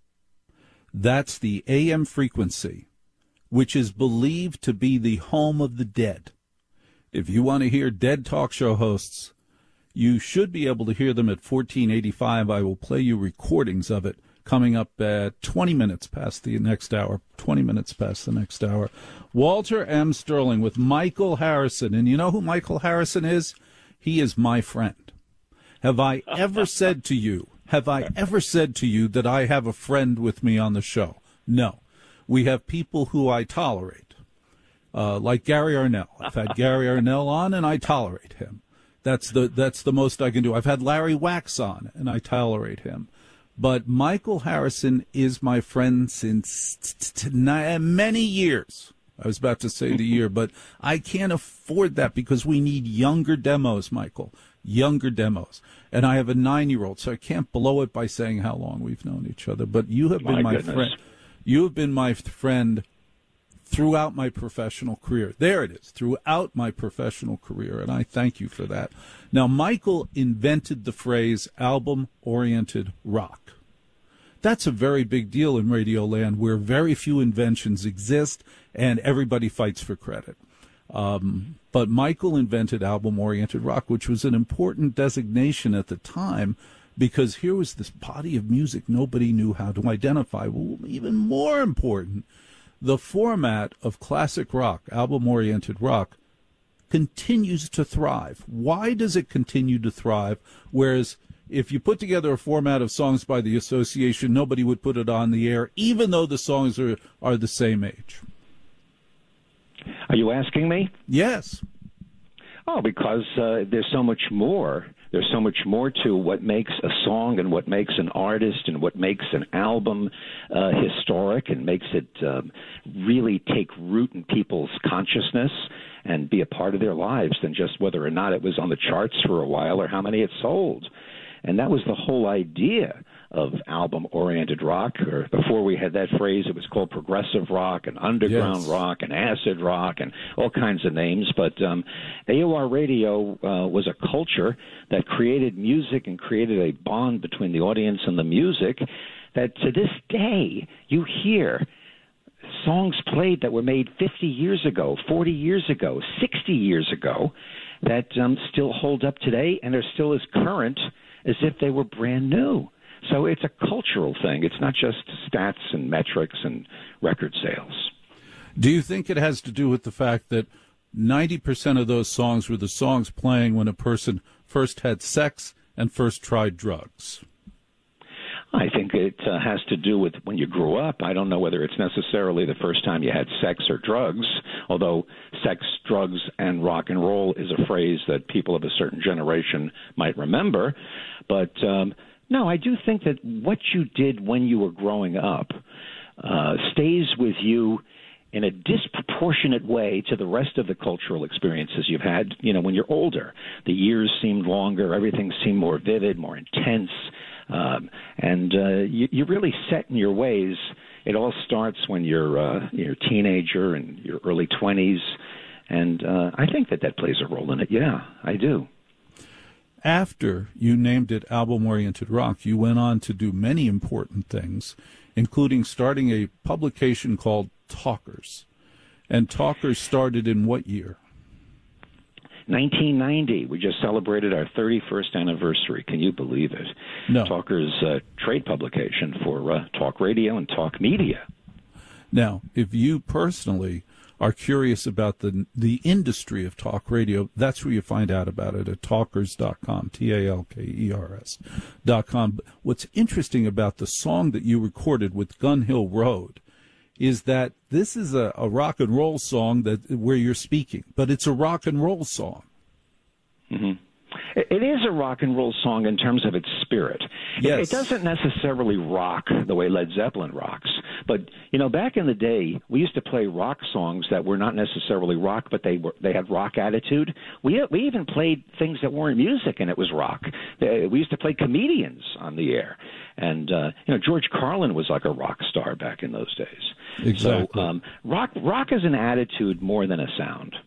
That's the A M frequency, which is believed to be the home of the dead. If you want to hear dead talk show hosts, you should be able to hear them at fourteen eighty-five. I will play you recordings of it coming up at twenty minutes past the next hour, twenty minutes past the next hour. Walter M. Sterling with Michael Harrison. And you know who Michael Harrison is? He is my friend. Have I ever said to you, have I ever said to you that I have a friend with me on the show? No. We have people who I tolerate, uh, like Gary Arnell. I've had Gary Arnell on, and I tolerate him. That's the that's the most I can do. I've had Larry Wax on, and I tolerate him. But Michael Harrison is my friend since t- t- many years. I was about to say the year, but I can't afford that because we need younger demos, Michael, younger demos. And I have a nine-year-old, so I can't blow it by saying how long we've known each other. But you have been My my goodness. friend. You have been my friend throughout my professional career. There it is, throughout my professional career, and I thank you for that. Now, Michael invented the phrase album-oriented rock. That's a very big deal in radio land where very few inventions exist and everybody fights for credit. Um, but Michael invented album-oriented rock, which was an important designation at the time because here was this body of music nobody knew how to identify. Well, even more important, the format of classic rock, album-oriented rock, continues to thrive. Why does it continue to thrive? Whereas if you put together a format of songs by the association, nobody would put it on the air, even though the songs are, are the same age. Are you asking me? Yes. Oh, because uh, there's so much more. There's so much more to what makes a song and what makes an artist and what makes an album uh, historic and makes it um, really take root in people's consciousness and be a part of their lives than just whether or not it was on the charts for a while or how many it sold. And that was the whole idea of album-oriented rock. Or before we had that phrase, it was called progressive rock and underground Yes. rock and acid rock and all kinds of names. But um, A O R Radio uh, was a culture that created music and created a bond between the audience and the music that to this day you hear songs played that were made fifty years ago, forty years ago, sixty years ago that um, still hold up today and are still as current as if they were brand new. So it's a cultural thing. It's not just stats and metrics and record sales. Do you think it has to do with the fact that ninety percent of those songs were the songs playing when a person first had sex and first tried drugs? I think it uh, has to do with when you grew up. I don't know whether it's necessarily the first time you had sex or drugs, although sex, drugs, and rock and roll is a phrase that people of a certain generation might remember. But um, no, I do think that what you did when you were growing up uh, stays with you in a disproportionate way to the rest of the cultural experiences you've had, you know, when you're older. The years seemed longer, everything seemed more vivid, more intense, um, and uh, you, you're really set in your ways. It all starts when you're, uh, you're a teenager and your early twenties, and uh, I think that that plays a role in it. Yeah, I do. After you named it album-oriented rock, you went on to do many important things, including starting a publication called Talkers. And Talkers started in what year? nineteen ninety. We just celebrated our thirty-first anniversary. Can you believe it? No. Talkers, uh, trade publication for uh, talk radio and talk media. Now, if you personally are curious about the the industry of talk radio, that's where you find out about it at talkers dot com, T A L K E R S dot com. What's interesting about the song that you recorded with Gun Hill Road is that this is a, a rock and roll song that where you're speaking, but it's a rock and roll song. Mm-hmm. It is a rock and roll song in terms of its spirit. Yes. It doesn't necessarily rock the way Led Zeppelin rocks. But, you know, back in the day, we used to play rock songs that were not necessarily rock, but they were they had rock attitude. We we even played things that weren't music, and it was rock. We used to play comedians on the air. And, uh, you know, George Carlin was like a rock star back in those days. Exactly. So um, rock, rock is an attitude more than a sound.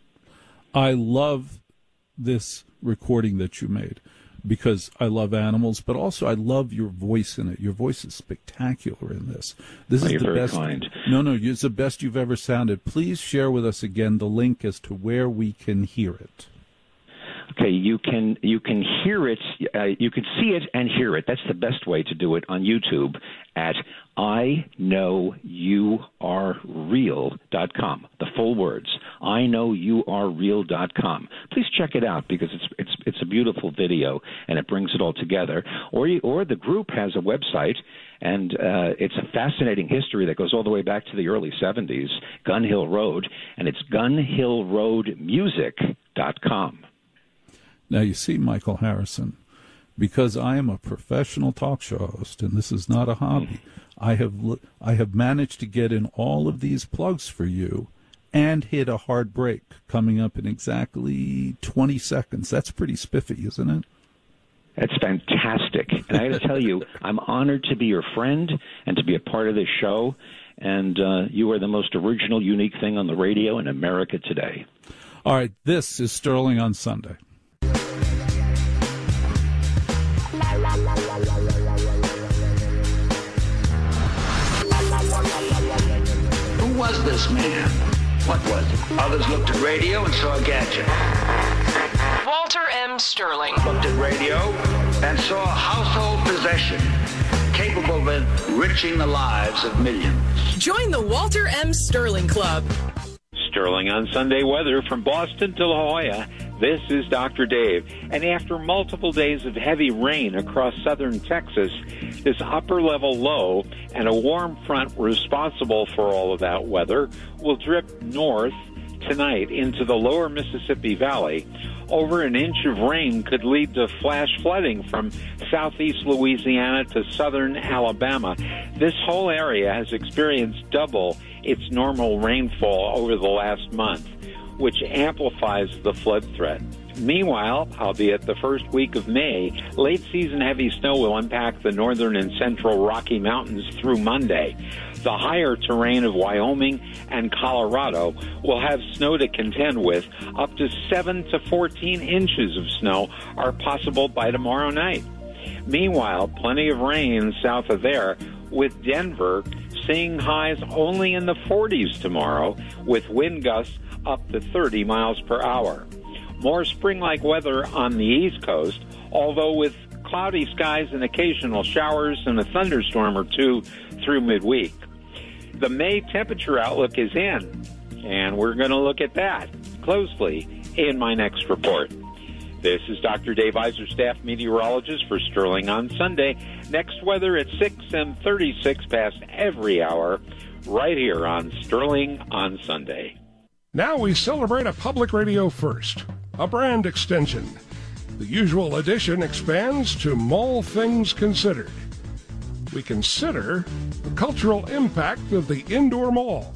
I love this recording that you made because I love animals, but also I love your voice in it. Your voice is spectacular in this. This Oh, is you're the very best. kind. No, no, it's the best you've ever sounded. Please share with us again the link as to where we can hear it. Okay, you can you can hear it, uh, you can see it and hear it. That's the best way to do it on YouTube at I know you are real dot com. The full words, I know you are real dot com. Please check it out because it's it's it's a beautiful video and it brings it all together. Or you, or the group has a website. And uh, it's a fascinating history that goes all the way back to the early seventies, Gun Hill Road, and it's gun hill road music dot com. Now, you see, Michael Harrison, because I am a professional talk show host, and this is not a hobby, I have I have managed to get in all of these plugs for you and hit a hard break coming up in exactly twenty seconds. That's pretty spiffy, isn't it? That's fantastic. And I got to tell you, I'm honored to be your friend and to be a part of this show. And uh, you are the most original, unique thing on the radio in America today. All right, this is Sterling on Sunday. Who was this man? What was it? Others looked at radio and saw a gadget. Walter M. Sterling. Looked at radio and saw a household possession capable of enriching the lives of millions. Join the Walter M. Sterling Club. Sterling on Sunday weather from Boston to La Jolla. This is Doctor Dave. And after multiple days of heavy rain across southern Texas, this upper-level low and a warm front responsible for all of that weather will drip north tonight into the lower Mississippi Valley. Over an inch of rain could lead to flash flooding from southeast Louisiana to southern Alabama. This whole area has experienced double its normal rainfall over the last month, which amplifies the flood threat. Meanwhile, albeit the first week of May, late season heavy snow will impact the northern and central Rocky Mountains through Monday. The higher terrain of Wyoming and Colorado will have snow to contend with. Up to seven to fourteen inches of snow are possible by tomorrow night. Meanwhile, plenty of rain south of there, with Denver seeing highs only in the forties tomorrow, with wind gusts up to thirty miles per hour. More spring-like weather on the East Coast, although with cloudy skies and occasional showers and a thunderstorm or two through midweek. The May temperature outlook is in, and we're going to look at that closely in my next report. This is Doctor Dave Iser, staff meteorologist for Sterling on Sunday. Next weather at six and thirty-six past every hour, right here on Sterling on Sunday. Now we celebrate a public radio first, a brand extension. The usual edition expands to Mall Things Considered. We consider the cultural impact of the indoor mall.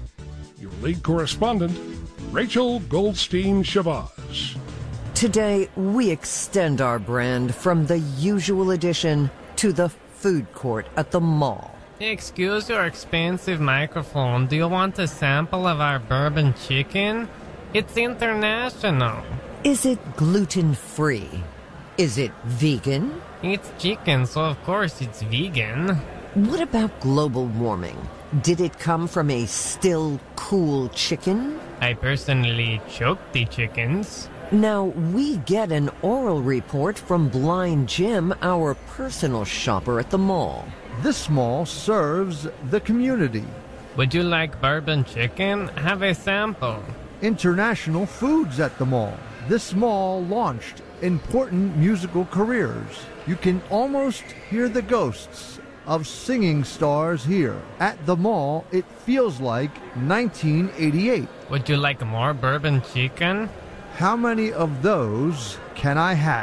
Your lead correspondent, Rachel Goldstein-Shabazz. Today, we extend our brand from the usual edition to the food court at the mall. Excuse your expensive microphone. Do you want a sample of our bourbon chicken? It's international. Is it gluten-free? Is it vegan? It's chicken, so of course it's vegan. What about global warming? Did it come from a still cool chicken? I personally choked the chickens. Now, we get an oral report from Blind Jim, our personal shopper at the mall. This mall serves the community. Would you like bourbon chicken? Have a sample. International foods at the mall. This mall launched important musical careers. You can almost hear the ghosts of singing stars here. At the mall, it feels like nineteen eighty-eight. Would you like more bourbon chicken? How many of those can I have?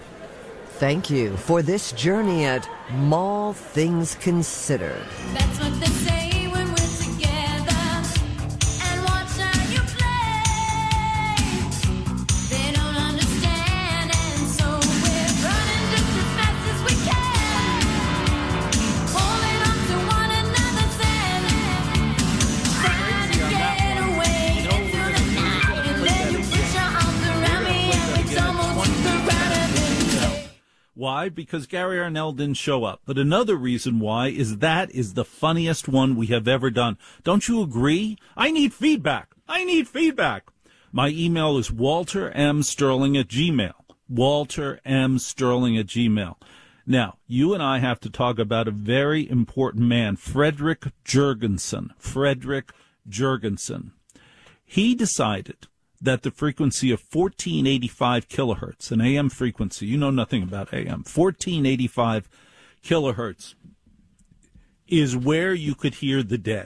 Thank you for this journey at Mall Things Considered. That's what they say when we're together and watch how you play. They don't understand, and so we're running just as fast as we can, holding on to one another's hand, trying to get away into the night, and then you put your arms around me and it's almost the right of it. Why? Because Gary Arnell didn't show up. But another reason why is that is the funniest one we have ever done. Don't you agree? I need feedback. I need feedback. My email is walter m sterling at gmail. walter m sterling at gmail. Now, you and I have to talk about a very important man, Frederick Jurgensen. Frederick Jurgensen. He decided that the frequency of fourteen eighty-five kilohertz, an A M frequency, you know nothing about A M, fourteen eighty-five kilohertz is where you could hear the dead.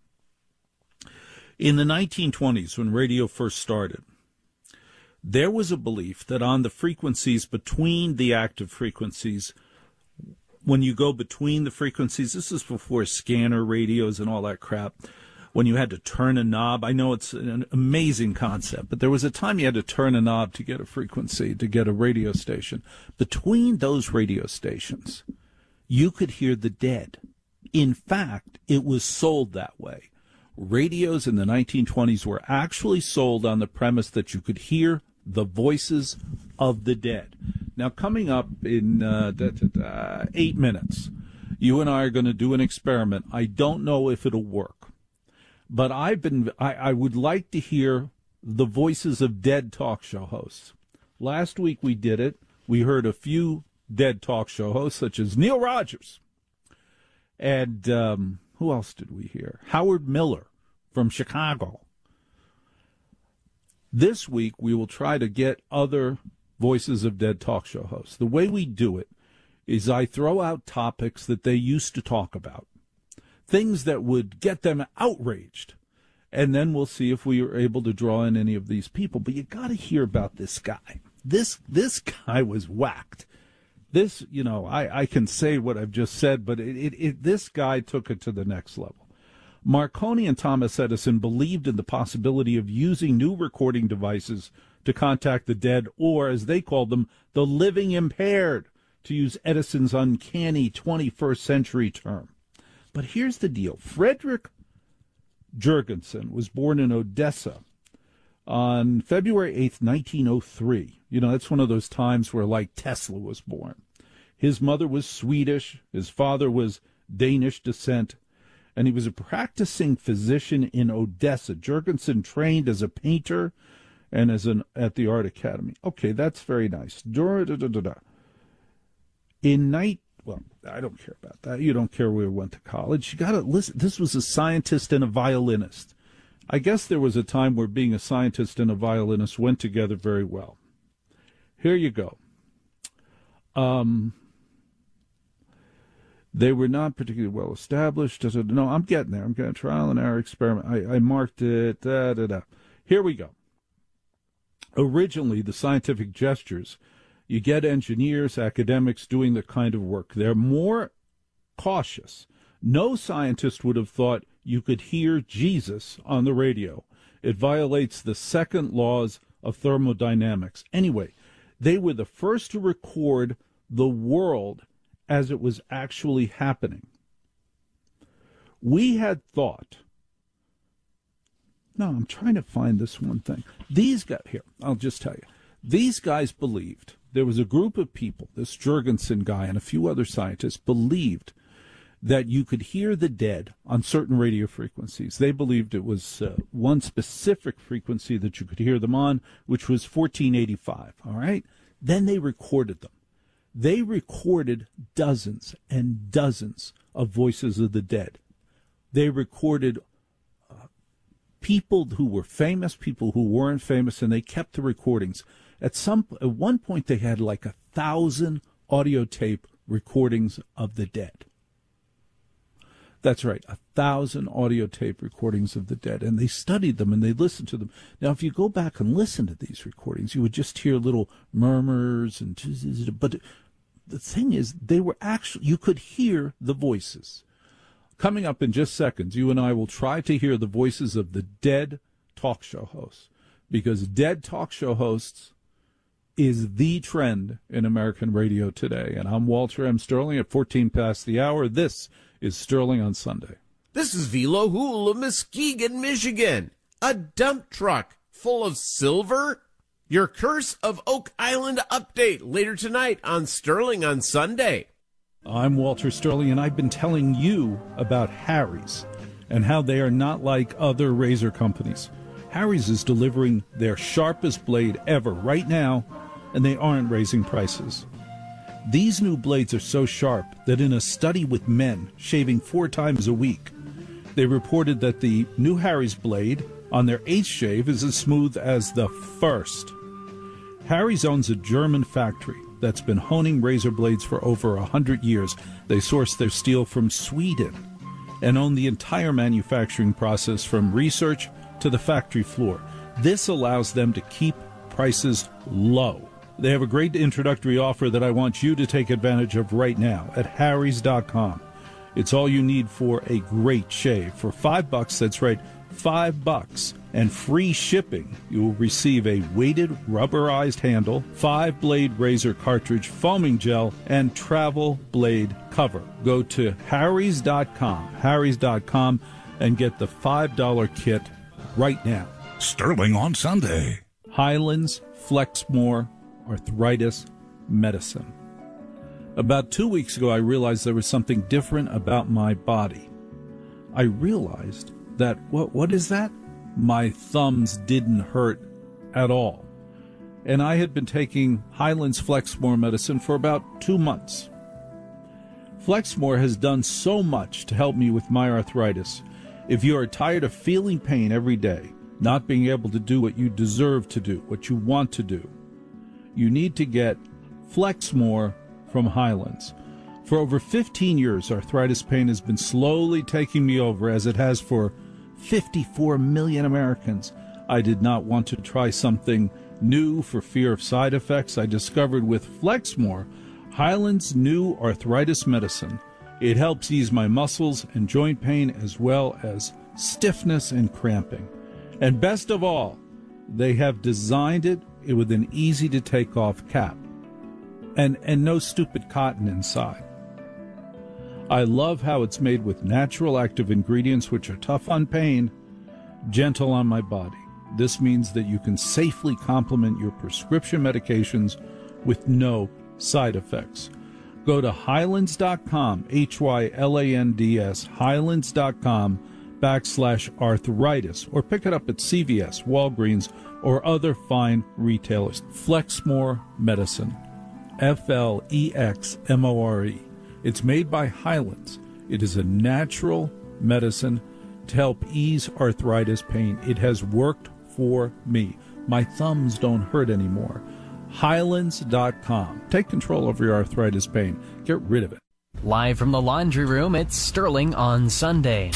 In the nineteen twenties, when radio first started, there was a belief that on the frequencies between the active frequencies, when you go between the frequencies, this is before scanner radios and all that crap, when you had to turn a knob. I know it's an amazing concept, but there was a time you had to turn a knob to get a frequency, to get a radio station. Between those radio stations, you could hear the dead. In fact, it was sold that way. Radios in the nineteen twenties were actually sold on the premise that you could hear the voices of the dead. Now, coming up in uh, da, da, da, eight minutes, you and I are going to do an experiment. I don't know if it'll work. But I've been, I, I would like to hear the voices of dead talk show hosts. Last week we did it. We heard a few dead talk show hosts, such as Neil Rogers. And um, who else did we hear? Howard Miller from Chicago. This week we will try to get other voices of dead talk show hosts. The way we do it is I throw out topics that they used to talk about, things that would get them outraged. And then we'll see if we are able to draw in any of these people. But you got to hear about this guy. This this guy was whacked. This, you know, I, I can say what I've just said, but it, it, it, this guy took it to the next level. Marconi and Thomas Edison believed in the possibility of using new recording devices to contact the dead, or, as they called them, the living impaired, to use Edison's uncanny twenty-first century term. But here's the deal. Frederick Jurgensen was born in Odessa on February eighth, nineteen oh three. You know, that's one of those times where, like, Tesla was born. His mother was Swedish. His father was Danish descent. And he was a practicing physician in Odessa. Jurgensen trained as a painter and as an at the Art Academy. Okay, that's very nice. In night, well, I don't care about that. You don't care where he went to college. You got to listen. This was a scientist and a violinist. I guess there was a time where being a scientist and a violinist went together very well. Here you go. Um, they were not particularly well established. No, I'm getting there. I'm getting trial and error experiment. I, I marked it. Da, da, da. Here we go. Originally, the scientific gestures, you get engineers, academics doing the kind of work. They're more cautious. No scientist would have thought you could hear Jesus on the radio. It violates the second laws of thermodynamics. Anyway, they were the first to record the world as it was actually happening. We had thought, no, I'm trying to find this one thing. These guys, here, I'll just tell you. These guys believed, there was a group of people, this Jurgensen guy and a few other scientists believed that you could hear the dead on certain radio frequencies. They believed it was uh, one specific frequency that you could hear them on, which was fourteen eighty-five, all right? Then they recorded them. They recorded dozens and dozens of voices of the dead. They recorded uh, people who were famous, people who weren't famous, and they kept the recordings. At some, at one point, they had like a thousand audio tape recordings of the dead. That's right, a thousand audio tape recordings of the dead. And they studied them and they listened to them. Now, if you go back and listen to these recordings, you would just hear little murmurs and, but the thing is, they were actually, you could hear the voices. Coming up in just seconds, you and I will try to hear the voices of the dead talk show hosts, because dead talk show hosts is the trend in American radio today. And I'm Walter M. Sterling at fourteen past the hour. This is Sterling on Sunday. This is Velo Hool of Muskegon, Michigan. A dump truck full of silver? Your Curse of Oak Island update later tonight on Sterling on Sunday. I'm Walter Sterling, and I've been telling you about Harry's and how they are not like other razor companies. Harry's is delivering their sharpest blade ever right now, and they aren't raising prices. These new blades are so sharp that in a study with men shaving four times a week, they reported that the new Harry's blade on their eighth shave is as smooth as the first. Harry's owns a German factory that's been honing razor blades for over a hundred years. They source their steel from Sweden and own the entire manufacturing process from research to the factory floor. This allows them to keep prices low. They have a great introductory offer that I want you to take advantage of right now at harrys dot com. It's all you need for a great shave. For five bucks, that's right, five bucks, and free shipping, you will receive a weighted rubberized handle, five-blade razor cartridge, foaming gel, and travel blade cover. Go to harrys dot com, harrys dot com, and get the five dollar kit right now. Sterling on Sunday. Highlands Flexmore Arthritis Medicine. About two weeks ago, I realized there was something different about my body. I realized that, what what is that? My thumbs didn't hurt at all. And I had been taking Highlands Flexmore medicine for about two months. Flexmore has done so much to help me with my arthritis. If you are tired of feeling pain every day, not being able to do what you deserve to do, what you want to do, you need to get Flexmore from Highlands. For over fifteen years, arthritis pain has been slowly taking me over, as it has for fifty-four million Americans. I did not want to try something new for fear of side effects. I discovered with Flexmore, Highlands' new arthritis medicine. It helps ease my muscles and joint pain, as well as stiffness and cramping. And best of all, they have designed it with an easy-to-take-off cap. And, and no stupid cotton inside. I love how it's made with natural active ingredients which are tough on pain, gentle on my body. This means that you can safely complement your prescription medications with no side effects. Go to Hyland's dot com, H Y L A N D S, Hyland's dot com backslash arthritis, or pick it up at C V S, Walgreens, or other fine retailers. Flexmore Medicine, F L E X M O R E. It's made by Hyland's. It is a natural medicine to help ease arthritis pain. It has worked for me. My thumbs don't hurt anymore. Hyland's dot com. Take control over your arthritis pain. Get rid of it. Live from the laundry room, it's Sterling on Sunday.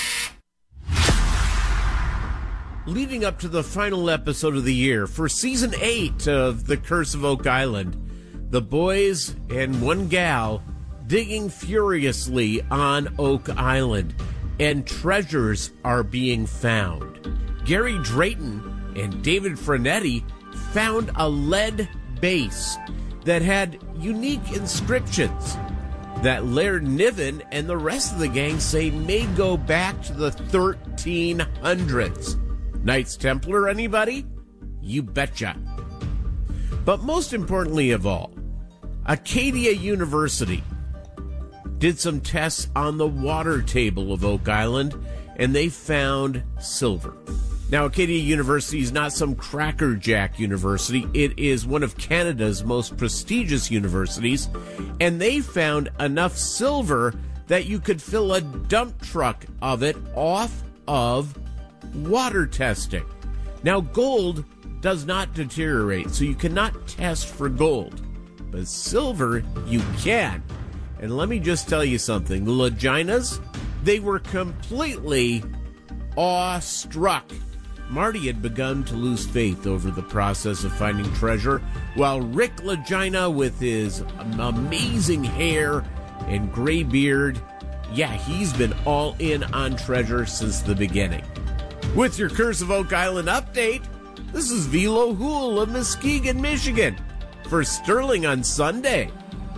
Leading up to the final episode of the year for season eight of The Curse of Oak Island, the boys and one gal digging furiously on Oak Island, and treasures are being found. Gary Drayton and David Frenetti found a lead base that had unique inscriptions that Laird Niven and the rest of the gang say may go back to the thirteen hundreds. Knights Templar, anybody? You betcha. But most importantly of all, Acadia University did some tests on the water table of Oak Island, and they found silver. Now, Acadia University is not some crackerjack university. It is one of Canada's most prestigious universities, and they found enough silver that you could fill a dump truck of it off of water testing. Now, gold does not deteriorate, so you cannot test for gold, but silver, you can. And let me just tell you something. The Leginas, they were completely awestruck. Marty had begun to lose faith over the process of finding treasure, while Rick Legina, with his amazing hair and gray beard, yeah, he's been all in on treasure since the beginning. With your Curse of Oak Island update, this is Velo Hool of Muskegon, Michigan, for Sterling on Sunday.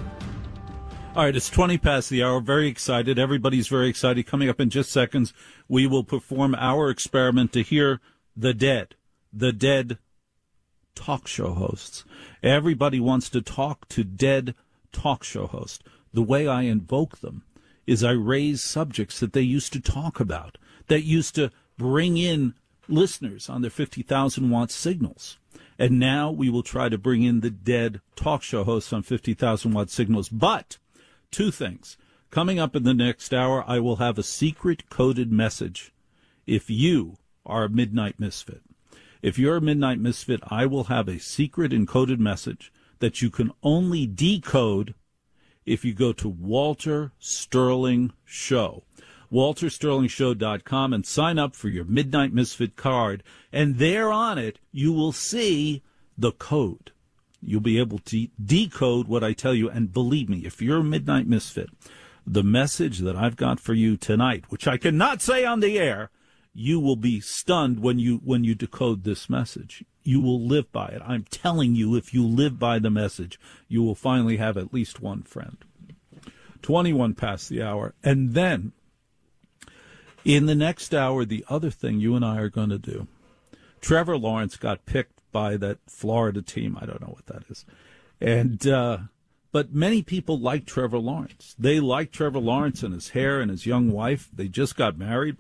All right, it's twenty past the hour. Very excited. Everybody's very excited. Coming up in just seconds, we will perform our experiment to hear the dead, the dead talk show hosts. Everybody wants to talk to dead talk show hosts. The way I invoke them is I raise subjects that they used to talk about, that used to bring in listeners on their fifty thousand watt signals. And now we will try to bring in the dead talk show hosts on fifty thousand watt signals. But two things. Coming up in the next hour, I will have a secret coded message. If you are a Midnight Misfit, if you're a Midnight Misfit, I will have a secret encoded message that you can only decode if you go to Walter Sterling Show, walter sterling show dot com, and sign up for your Midnight Misfit card. And there on it, you will see the code. You'll be able to decode what I tell you. And believe me, if you're a Midnight Misfit, the message that I've got for you tonight, which I cannot say on the air, you will be stunned when you when you decode this message. You will live by it. I'm telling you, if you live by the message, you will finally have at least one friend. twenty-one past the hour. And then, in the next hour, the other thing you and I are going to do, Trevor Lawrence got picked by that Florida team. I don't know what that is. And, uh, but many people like Trevor Lawrence. They like Trevor Lawrence and his hair and his young wife. They just got married.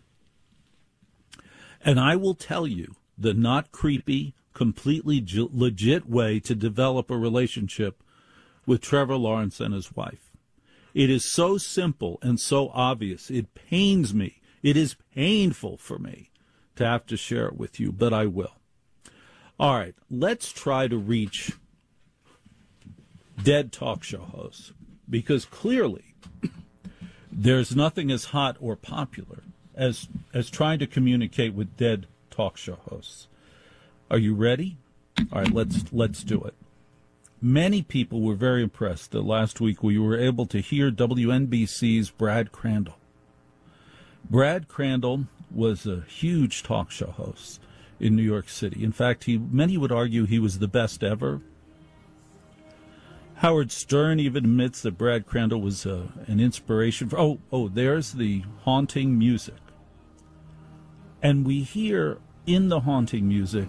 And I will tell you the not creepy, completely legit way to develop a relationship with Trevor Lawrence and his wife. It is so simple and so obvious. It pains me. It is painful for me to have to share it with you, but I will. All right, let's try to reach dead talk show hosts, because clearly there's nothing as hot or popular as as trying to communicate with dead talk show hosts. Are you ready? All right, let's let's do it. Many people were very impressed that last week we were able to hear W N B C's Brad Crandall. Brad Crandall was a huge talk show host. in New York City. In fact, he many would argue he was the best ever. Howard Stern even admits that Brad Crandall was uh, an inspiration for. Oh, oh, there's the haunting music. And we hear in the haunting music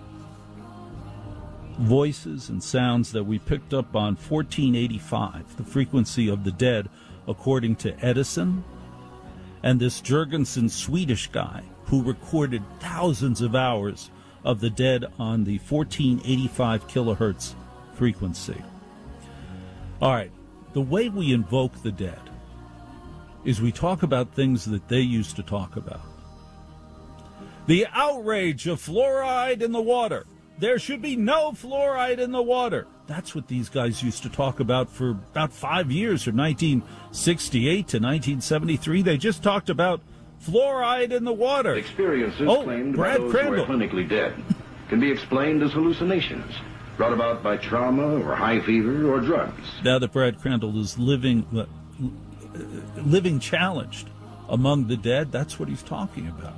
voices and sounds that we picked up on fourteen eighty-five, the frequency of the dead, according to Edison. And this Jurgensen Swedish guy who recorded thousands of hours of the dead on the fourteen eighty-five kilohertz frequency. All right, the way we invoke the dead is we talk about things that they used to talk about. The outrage of fluoride in the water. There should be no fluoride in the water. That's what these guys used to talk about for about five years, from nineteen sixty-eight to nineteen seventy-three. They just talked about fluoride in the water. Experiences oh, claimed Brad by those Crandall. who are clinically dead can be explained as hallucinations brought about by trauma or high fever or drugs. Now that Brad Crandall is living, uh, living challenged among the dead, that's what he's talking about.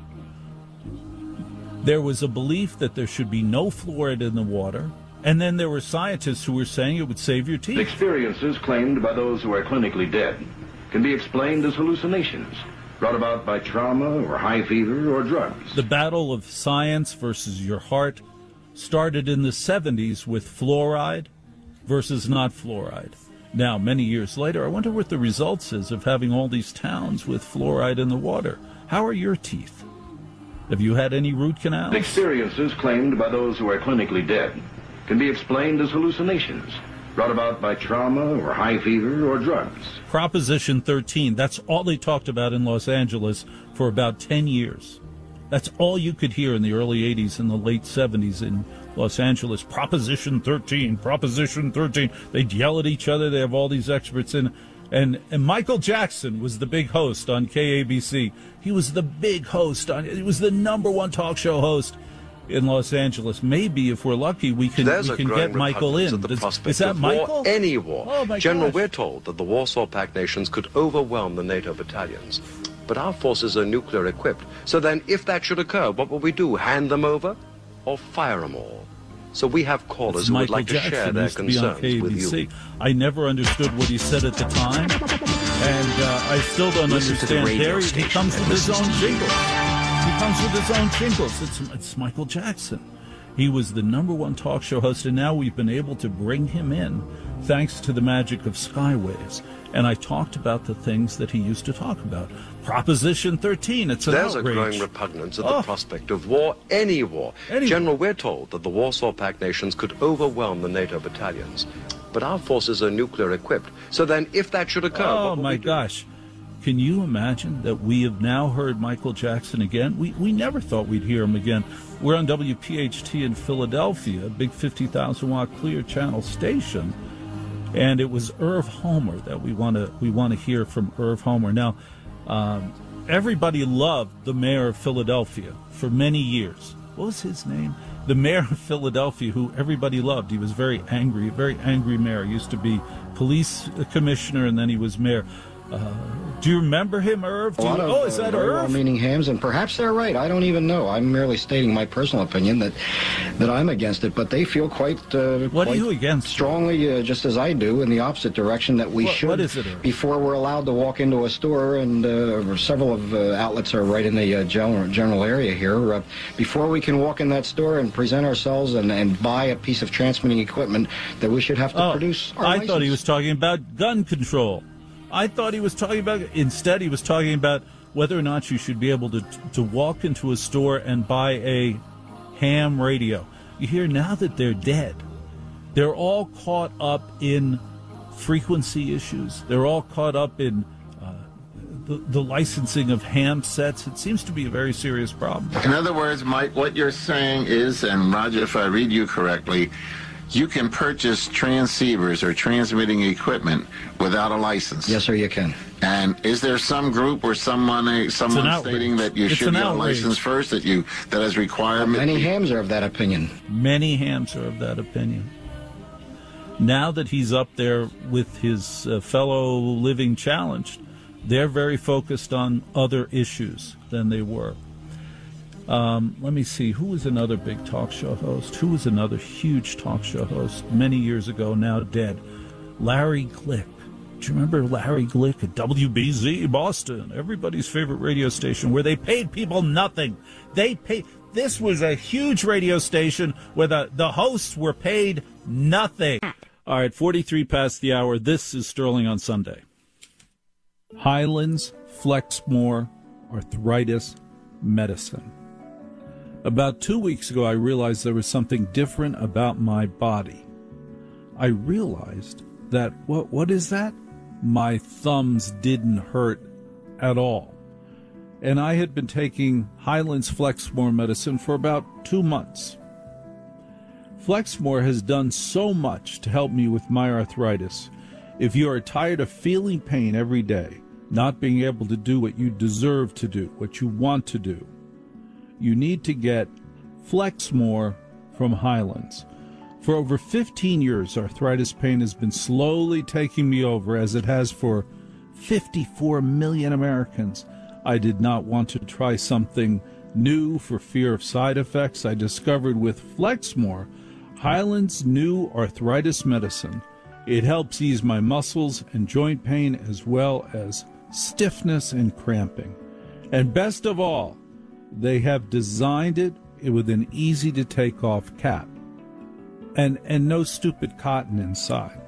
There was a belief that there should be no fluoride in the water, and then there were scientists who were saying it would save your teeth. Experiences claimed by those who are clinically dead can be explained as hallucinations brought about by trauma or high fever or drugs. The battle of science versus your heart started in the seventies with fluoride versus not fluoride. Now, many years later, I wonder what the results is of having all these towns with fluoride in the water. How are your teeth? Have you had any root canals? Experiences claimed by those who are clinically dead can be explained as hallucinations brought about by trauma or high fever or drugs. Proposition thirteen, that's all they talked about in Los Angeles for about ten years. That's all you could hear in the early eighties and the late seventies in Los Angeles. Proposition thirteen, Proposition thirteen. They'd yell at each other. They have all these experts in. And, and Michael Jackson was the big host on K A B C. He was the big host. on. He was the number one talk show host in Los Angeles. Maybe, if we're lucky, we can, There's we a can growing get Michael in. repugnance at the Does- prospect is that of Michael? War, any war. Oh, my General, gosh. we're told that the Warsaw Pact nations could overwhelm the NATO battalions. But our forces are nuclear equipped. So then, if that should occur, what will we do? Hand them over? Or fire them all? So we have callers It's who would Michael like to Jackson, share their used to be on concerns K A with B C. you. I never understood what he said at the time, and uh, I still don't Listen to the understand. radio There, he station comes that with his listens own to you. jingles. He comes with his own jingles. It's, it's Michael Jackson. He was the number one talk show host, and now we've been able to bring him in thanks to the magic of Skywaves. And I talked about the things that he used to talk about. Proposition thirteen, it's an There's outrage. a growing repugnance at Oh. the prospect of war, any war. Any General, we're told that the Warsaw Pact nations could overwhelm the NATO battalions. But our forces are nuclear equipped. So then, if that should occur, Oh, what will my we do? gosh. Can you imagine that we have now heard Michael Jackson again? We we never thought we'd hear him again. We're on W P H T in Philadelphia, a big fifty thousand watt clear channel station. And it was Irv Homer that we want to we want to hear from Irv Homer. Now, um, everybody loved the mayor of Philadelphia for many years. What was his name? The mayor of Philadelphia, who everybody loved. He was very angry, a very angry mayor. He used to be police commissioner, and then he was mayor. Uh, do you remember him, Irv? Do A you, lot of, oh, is uh, that very Irv? well-meaning hams, and perhaps they're right. I don't even know. I'm merely stating my personal opinion that that I'm against it. But they feel quite uh, What are quite you against? strongly, uh, just as I do, in the opposite direction that we What- should. what is it, Irv? Before we're allowed to walk into a store, and uh, several of uh, outlets are right in the uh, general general area here. Uh, before we can walk in that store and present ourselves and, and buy a piece of transmitting equipment, that we should have to Oh, produce our I license. thought he was talking about gun control. I thought he was talking about, instead he was talking about whether or not you should be able to to walk into a store and buy a ham radio. You hear now that they're dead, they're all caught up in frequency issues. They're all caught up in uh, the, the licensing of ham sets. It seems to be a very serious problem. In other words, Mike, what you're saying is, and Roger, if I read you correctly, you can purchase transceivers or transmitting equipment without a license. Yes, sir, you can. And is there some group or someone someone outrage. stating that you It's should an get a outrage. license first, that you that is requirement? Many hams are of that opinion. Many hams are of that opinion. Now that he's up there with his uh, fellow living challenged, they're very focused on other issues than they were. Um, let me see. Who was another big talk show host? Who was another huge talk show host many years ago, now dead? Larry Glick. Do you remember Larry Glick at W B Z Boston, everybody's favorite radio station, where they paid people nothing? They paid. This was a huge radio station where the, the hosts were paid nothing. All right, forty-three past the hour. This is Sterling on Sunday. Highlands Flexmore Arthritis Medicine. About two weeks ago, I realized there was something different about my body. I realized that, what what is that? My thumbs didn't hurt at all. And I had been taking Highlands Flexmore medicine for about two months. Flexmore has done so much to help me with my arthritis. If you are tired of feeling pain every day, not being able to do what you deserve to do, what you want to do, you need to get Flexmore from Highlands. For over fifteen years, arthritis pain has been slowly taking me over, as it has for fifty-four million Americans. I did not want to try something new for fear of side effects. I discovered with Flexmore, Highlands' new arthritis medicine. It helps ease my muscles and joint pain, as well as stiffness and cramping. And best of all, they have designed it with an easy-to-take-off cap. And, and no stupid cotton inside.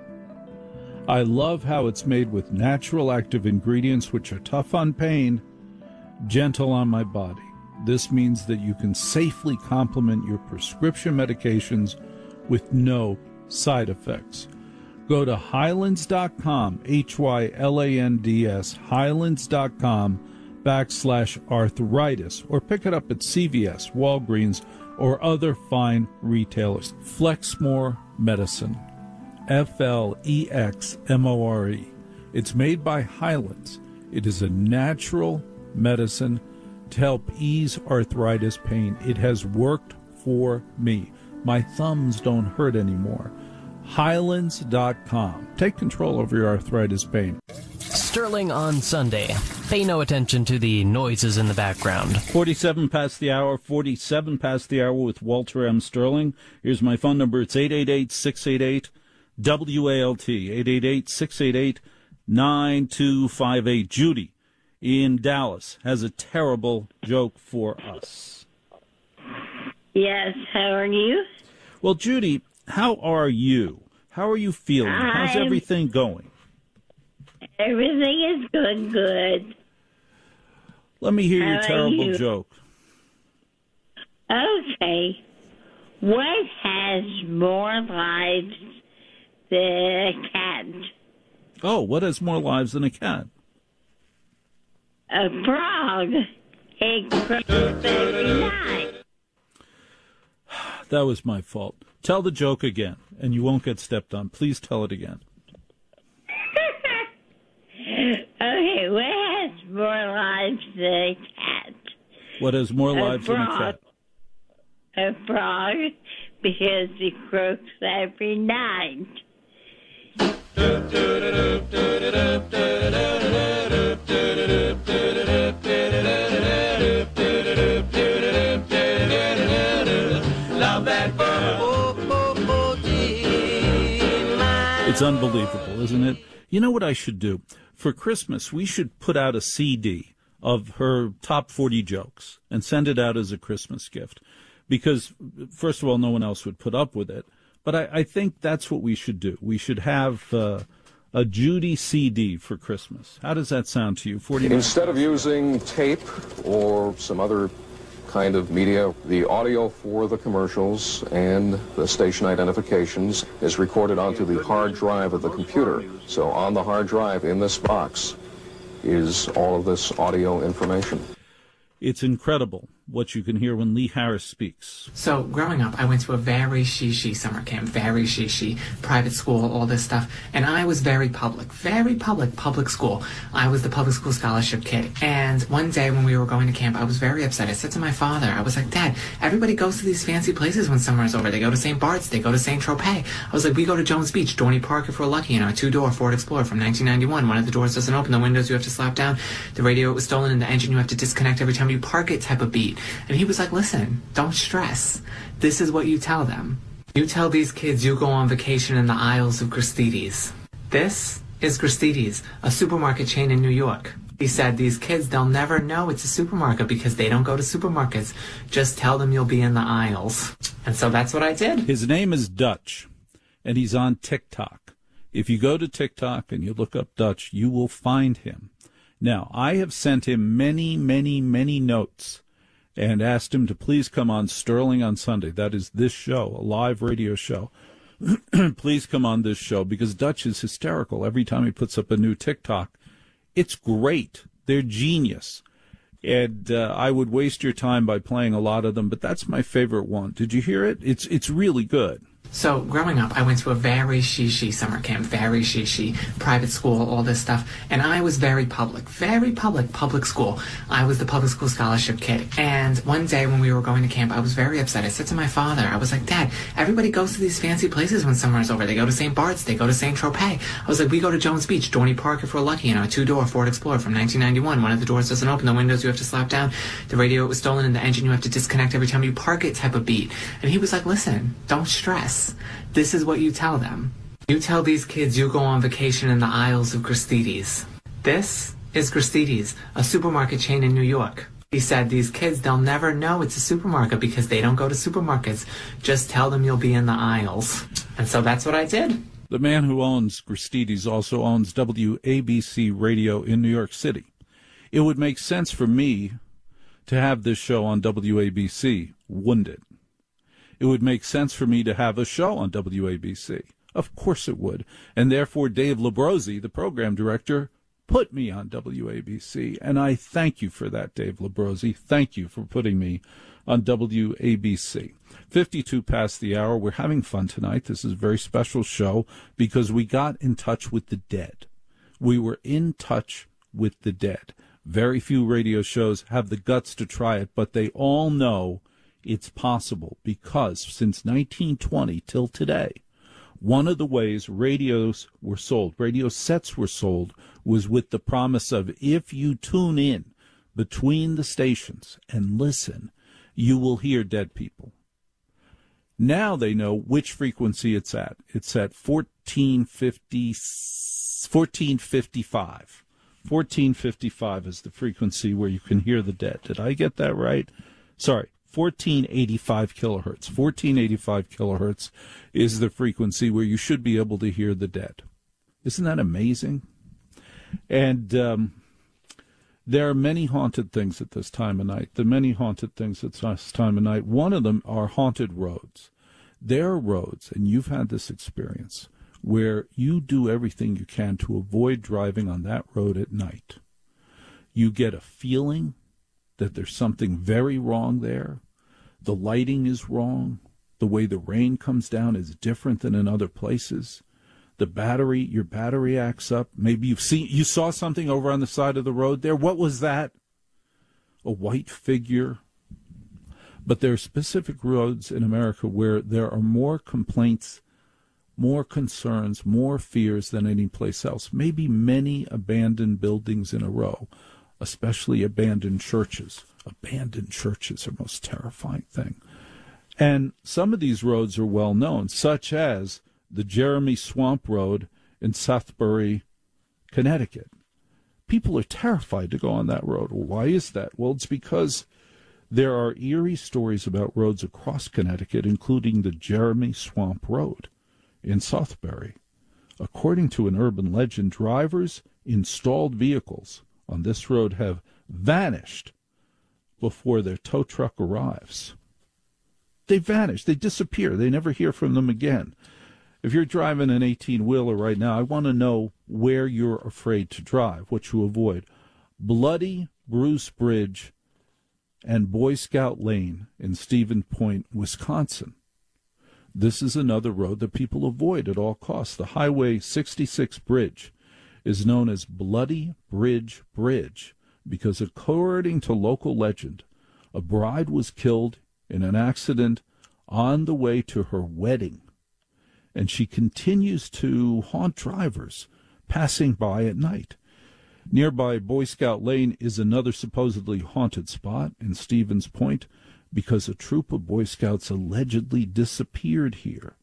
I love how it's made with natural active ingredients which are tough on pain, gentle on my body. This means that you can safely complement your prescription medications with no side effects. Go to Highlands dot com, H Y L A N D S, Highlands dot com backslash arthritis, or pick it up at C V S, Walgreens, or other fine retailers. Flexmore Medicine, F L E X M O R E. It's made by Highlands. It is a natural medicine to help ease arthritis pain. It has worked for me. My thumbs don't hurt anymore. Highlands dot com. Take control over your arthritis pain. Sterling on Sunday. Pay no attention to the noises in the background. forty-seven past the hour, forty-seven past the hour with Walter M. Sterling. Here's my phone number. It's eight eight eight, six eight eight, W A L T, eight eight eight, six eight eight, nine two five eight. Judy in Dallas has a terrible joke for us. Yes, how are you? Well, Judy, how are you? How are you feeling? How's I'm- everything going? Everything is good, good. Let me hear How your are terrible you? joke. Okay. What has more lives than a cat? Oh, what has more lives than a cat? A frog. It croaks every night. That was my fault. Tell the joke again, and you won't get stepped on. Please tell it again. Okay, what has more lives than a cat? What has more A lives than a frog. cat? A frog, because it croaks every night. It's unbelievable, isn't it? You know what I should do? For Christmas, we should put out a C D of her top forty jokes and send it out as a Christmas gift. Because, first of all, no one else would put up with it. But I, I think that's what we should do. We should have uh, a Judy C D for Christmas. How does that sound to you? forty minutes? Instead of using tape or some other kind of media, the audio for the commercials and the station identifications is recorded onto the hard drive of the computer. So on the hard drive in this box is all of this audio information. It's incredible what you can hear when Lee Harris speaks. So growing up, I went to a very shishi summer camp, very shishi, private school, all this stuff. And I was very public, very public, public school. I was the public school scholarship kid. And one day when we were going to camp, I was very upset. I said to my father, I was like, Dad, everybody goes to these fancy places when summer's over. They go to Saint Bart's, they go to Saint Tropez. I was like, we go to Jones Beach, Dorney Park if we're lucky, you know, a two-door Ford Explorer from nineteen ninety-one. One of the doors doesn't open, the windows you have to slap down. The radio was stolen and the engine you have to disconnect every time you park it type of beat. And he was like, listen, don't stress. This is what you tell them. You tell these kids you go on vacation in the aisles of Gristedes. This is Gristedes, a supermarket chain in New York. He said, these kids, they'll never know it's a supermarket because they don't go to supermarkets. Just tell them you'll be in the aisles. And so that's what I did. His name is Dutch, and he's on TikTok. If you go to TikTok and you look up Dutch, you will find him. Now, I have sent him many, many, many notes and asked him to please come on Sterling on Sunday. That is this show, a live radio show. Please come on this show, because Dutch is hysterical every time he puts up a new TikTok. It's great. They're genius. And uh, I would waste your time by playing a lot of them, but that's my favorite one. Did you hear it? It's it's really good. So growing up, I went to a very shishi summer camp, very shishi, private school, all this stuff. And I was very public, very public, public school. I was the public school scholarship kid. And one day when we were going to camp, I was very upset. I said to my father, I was like, Dad, everybody goes to these fancy places when summer is over. They go to Saint Bart's, they go to Saint Tropez. I was like, we go to Jones Beach, Dorney Park if we're lucky, you know, a two-door Ford Explorer from nineteen ninety-one. One of the doors doesn't open, the windows you have to slap down, the radio was stolen, and the engine you have to disconnect every time you park it type of beat. And he was like, listen, don't stress. This is what you tell them. You tell these kids you go on vacation in the aisles of Gristedes. This is Gristedes, a supermarket chain in New York. He said, these kids, they'll never know it's a supermarket because they don't go to supermarkets. Just tell them you'll be in the aisles. And so that's what I did. The man who owns Gristedes also owns W A B C Radio in New York City. It would make sense for me to have this show on W A B C, wouldn't it? It would make sense for me to have a show on W A B C. Of course it would. And therefore, Dave Labrosi, the program director, put me on W A B C. And I thank you for that, Dave Labrosi. Thank you for putting me on W A B C. fifty-two past the hour. We're having fun tonight. This is a very special show because we got in touch with the dead. We were in touch with the dead. Very few radio shows have the guts to try it, but they all know it's possible because since nineteen twenty till today, one of the ways radios were sold, radio sets were sold, was with the promise of if you tune in between the stations and listen, you will hear dead people. Now they know which frequency it's at. It's at fourteen fifty, fourteen fifty-five. fourteen fifty-five is the frequency where you can hear the dead. Did I get that right? Sorry. fourteen eighty-five kilohertz. fourteen eighty-five kilohertz is the frequency where you should be able to hear the dead. Isn't that amazing? And um, there are many haunted things at this time of night. The many haunted things at this time of night. One of them are haunted roads. There are roads, and you've had this experience, where you do everything you can to avoid driving on that road at night. You get a feeling that there's something very wrong there. The lighting is wrong. The way the rain comes down is different than in other places. The battery, your battery acts up. Maybe you've seen, you saw something over on the side of the road there. What was that? A white figure. But there are specific roads in America where there are more complaints, more concerns, more fears than any place else. Maybe many abandoned buildings in a row. Especially abandoned churches. Abandoned churches are the most terrifying thing. And some of these roads are well known, such as the Jeremy Swamp Road in Southbury, Connecticut. People are terrified to go on that road. Why is that? Well, it's because there are eerie stories about roads across Connecticut, including the Jeremy Swamp Road in Southbury. According to an urban legend, drivers in stalled vehicles on this road have vanished before their tow truck arrives. They vanish. They disappear. They never hear from them again. If you're driving an eighteen-wheeler right now, I want to know where you're afraid to drive, what you avoid. Bloody Bruce Bridge and Boy Scout Lane in Stevens Point, Wisconsin. This is another road that people avoid at all costs. The Highway sixty-six bridge is known as Bloody Bridge Bridge because, according to local legend, a bride was killed in an accident on the way to her wedding, and she continues to haunt drivers passing by at night. Nearby Boy Scout Lane is another supposedly haunted spot in Stevens Point because a troop of Boy Scouts allegedly disappeared here.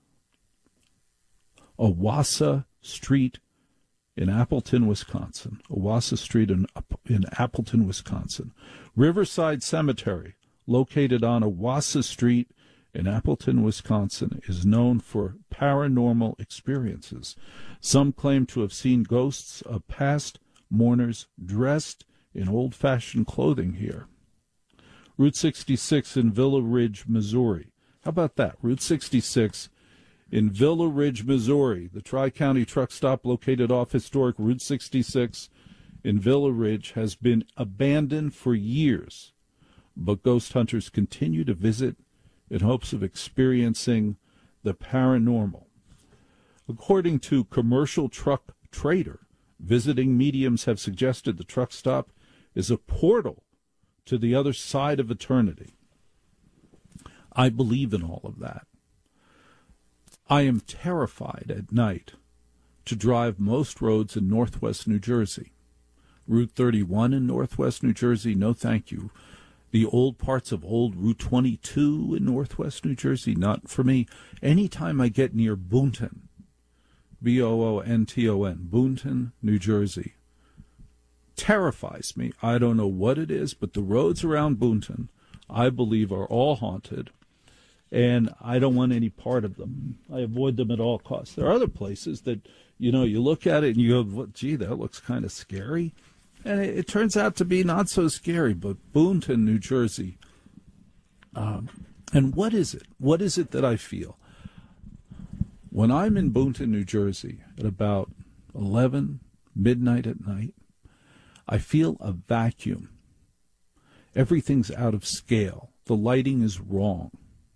Owasso Street in Appleton, Wisconsin. Owasso Street in, in Appleton, Wisconsin. Riverside Cemetery, located on Owasso Street in Appleton, Wisconsin, is known for paranormal experiences. Some claim to have seen ghosts of past mourners dressed in old-fashioned clothing here. Route sixty-six in Villa Ridge, Missouri. How about that? Route sixty-six in Villa Ridge, Missouri. The Tri-County truck stop located off historic Route sixty-six in Villa Ridge has been abandoned for years, but ghost hunters continue to visit in hopes of experiencing the paranormal. According to Commercial Truck Trader, visiting mediums have suggested the truck stop is a portal to the other side of eternity. I believe in all of that. I am terrified at night to drive most roads in northwest New Jersey. Route thirty-one in northwest New Jersey, no thank you. The old parts of old Route twenty-two in northwest New Jersey, not for me. Anytime I get near Boonton, B O O N T O N, Boonton, New Jersey, terrifies me. I don't know what it is, but the roads around Boonton, I believe, are all haunted, and I don't want any part of them. I avoid them at all costs. There are other places that, you know, you look at it and you go, gee, that looks kind of scary. And it, it turns out to be not so scary, but Boonton, New Jersey. Um, and what is it? What is it that I feel? When I'm in Boonton, New Jersey, at about eleven, midnight at night, I feel a vacuum. Everything's out of scale. The lighting is wrong.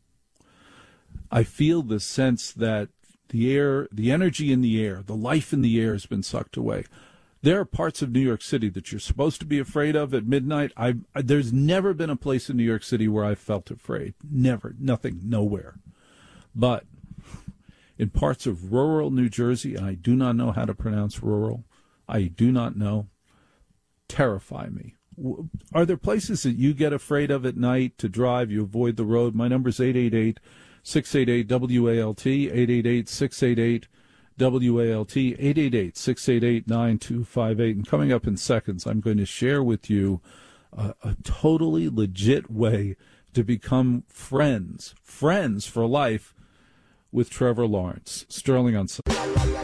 I feel the sense that the air, the energy in the air, the life in the air has been sucked away. There are parts of New York City that you're supposed to be afraid of at midnight. I, there's never been a place in New York City where I felt afraid. Never. Nothing. Nowhere. But in parts of rural New Jersey, and I do not know how to pronounce rural, I do not know, terrify me. Are there places that you get afraid of at night to drive? You avoid the road? My number is eight eight eight, six eight eight, W A L T, eight eight eight, six eight eight, W A L T, eight eight eight, six eight eight, nine two five eight. And coming up in seconds, I'm going to share with you a, a totally legit way to become friends, friends for life with Trevor Lawrence. Sterling on Sunday.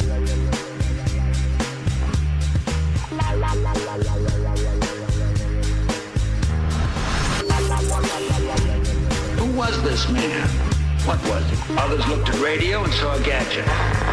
Who was this man? What was it? Others looked at radio and saw a gadget.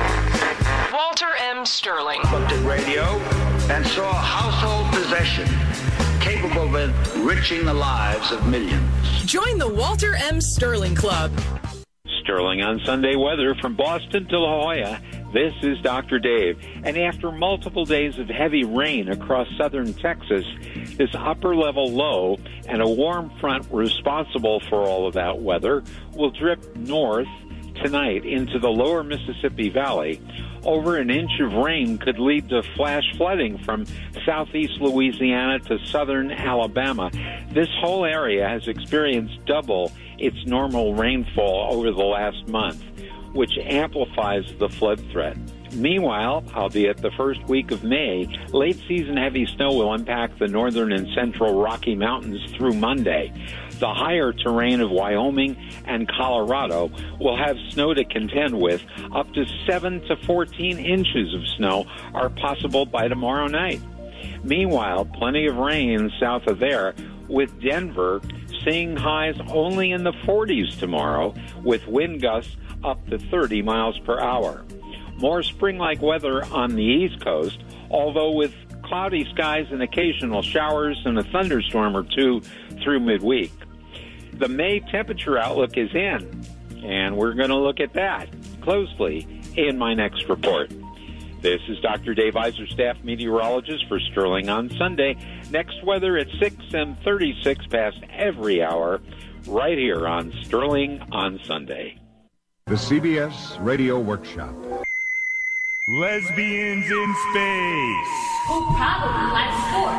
Walter M. Sterling. Looked at radio and saw a household possession capable of enriching the lives of millions. Join the Walter M. Sterling Club. Sterling on Sunday weather from Boston to La Jolla. This is Doctor Dave. And after multiple days of heavy rain across southern Texas, this upper-level low and a warm front responsible for all of that weather will drip north tonight into the lower Mississippi Valley. Over an inch of rain could lead to flash flooding from southeast Louisiana to southern Alabama. This whole area has experienced double its normal rainfall over the last month, which amplifies the flood threat. Meanwhile, albeit the first week of May, late-season heavy snow will impact the northern and central Rocky Mountains through Monday. The higher terrain of Wyoming and Colorado will have snow to contend with. Up to seven to fourteen inches of snow are possible by tomorrow night. Meanwhile, plenty of rain south of there, with Denver seeing highs only in the forties tomorrow, with wind gusts up to thirty miles per hour. More spring-like weather on the East Coast, although with cloudy skies and occasional showers and a thunderstorm or two through midweek. The May temperature outlook is in, and we're going to look at that closely in my next report. This is Doctor Dave Iser, staff meteorologist for Sterling on Sunday. Next weather at six and thirty-six past every hour, right here on Sterling on Sunday. The C B S Radio Workshop. Lesbians in Space. Who probably like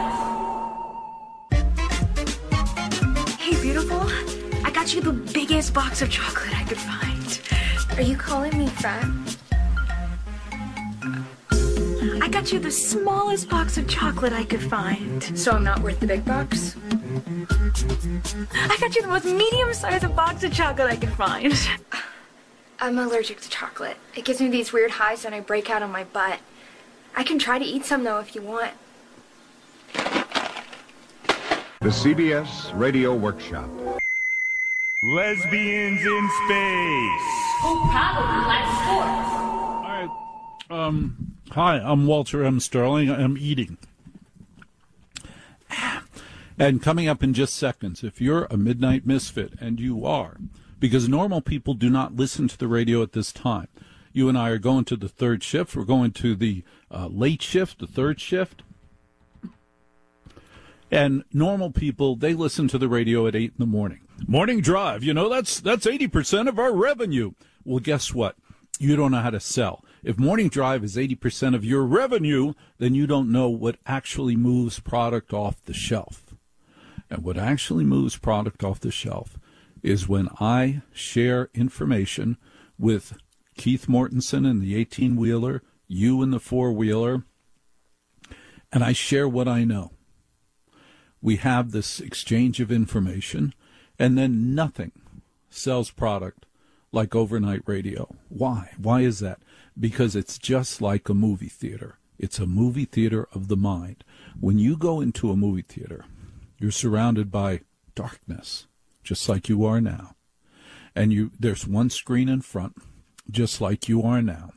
sports. Hey, beautiful. I got you the biggest box of chocolate I could find. Are you calling me fat? I got you the smallest box of chocolate I could find. So I'm not worth the big box? I got you the most medium-sized box of chocolate I could find. I'm allergic to chocolate. It gives me these weird highs when I break out on my butt. I can try to eat some, though, if you want. The C B S Radio Workshop. Lesbians in Space. Who probably like sports. All right. Um, hi, I'm Walter M. Sterling. I'm eating. And coming up in just seconds, if you're a midnight misfit, and you are, because normal people do not listen to the radio at this time. You and I are going to the third shift. We're going to the uh, late shift, the third shift. And normal people, they listen to the radio at eight in the morning. Morning drive, you know, that's that's eighty percent of our revenue. Well, guess what? You don't know how to sell. If morning drive is eighty percent of your revenue, then you don't know what actually moves product off the shelf. And what actually moves product off the shelf is when I share information with Keith Mortensen in the eighteen-wheeler, you in the four-wheeler, and I share what I know. We have this exchange of information, and then nothing sells product like overnight radio. Why? Why is that? Because it's just like a movie theater. It's a movie theater of the mind. When you go into a movie theater, you're surrounded by darkness, just like you are now. And you there's one screen in front, just like you are now.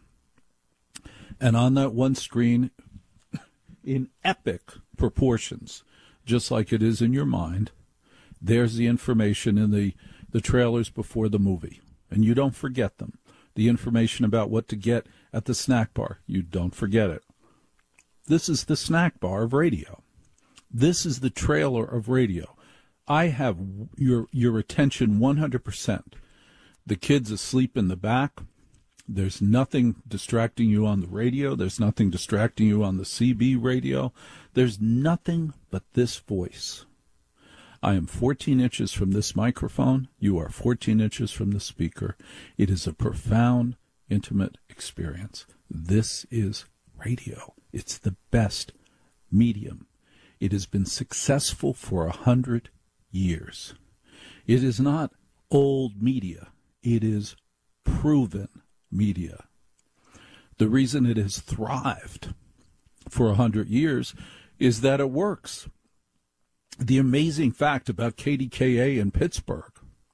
And on that one screen, in epic proportions, just like it is in your mind, there's the information in the, the trailers before the movie. And you don't forget them. The information about what to get at the snack bar, you don't forget it. This is the snack bar of radio. This is the trailer of radio. I have your your attention one hundred percent. The kid's asleep in the back. There's nothing distracting you on the radio. There's nothing distracting you on the C B radio. There's nothing but this voice. I am fourteen inches from this microphone. You are fourteen inches from the speaker. It is a profound, intimate experience. This is radio. It's the best medium. It has been successful for a hundred years. It is not old media. It is proven media. The reason it has thrived for a hundred years is that it works. The amazing fact about K D K A in Pittsburgh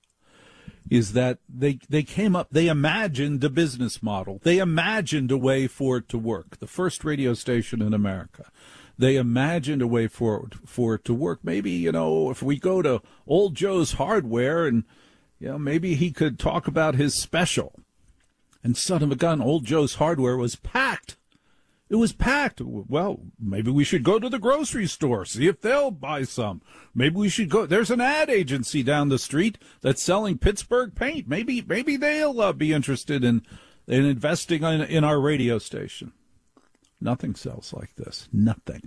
is that they they came up, they imagined a business model. They imagined a way for it to work. The first radio station in America. They imagined a way for it, for it to work. Maybe, you know, if we go to Old Joe's Hardware and, you know, maybe he could talk about his special. And son of a gun, Old Joe's Hardware was packed. It was packed. Well, maybe we should go to the grocery store, see if they'll buy some. Maybe we should go. There's an ad agency down the street that's selling Pittsburgh paint. Maybe maybe they'll uh, be interested in, in investing in, in our radio station. Nothing sells like this. Nothing.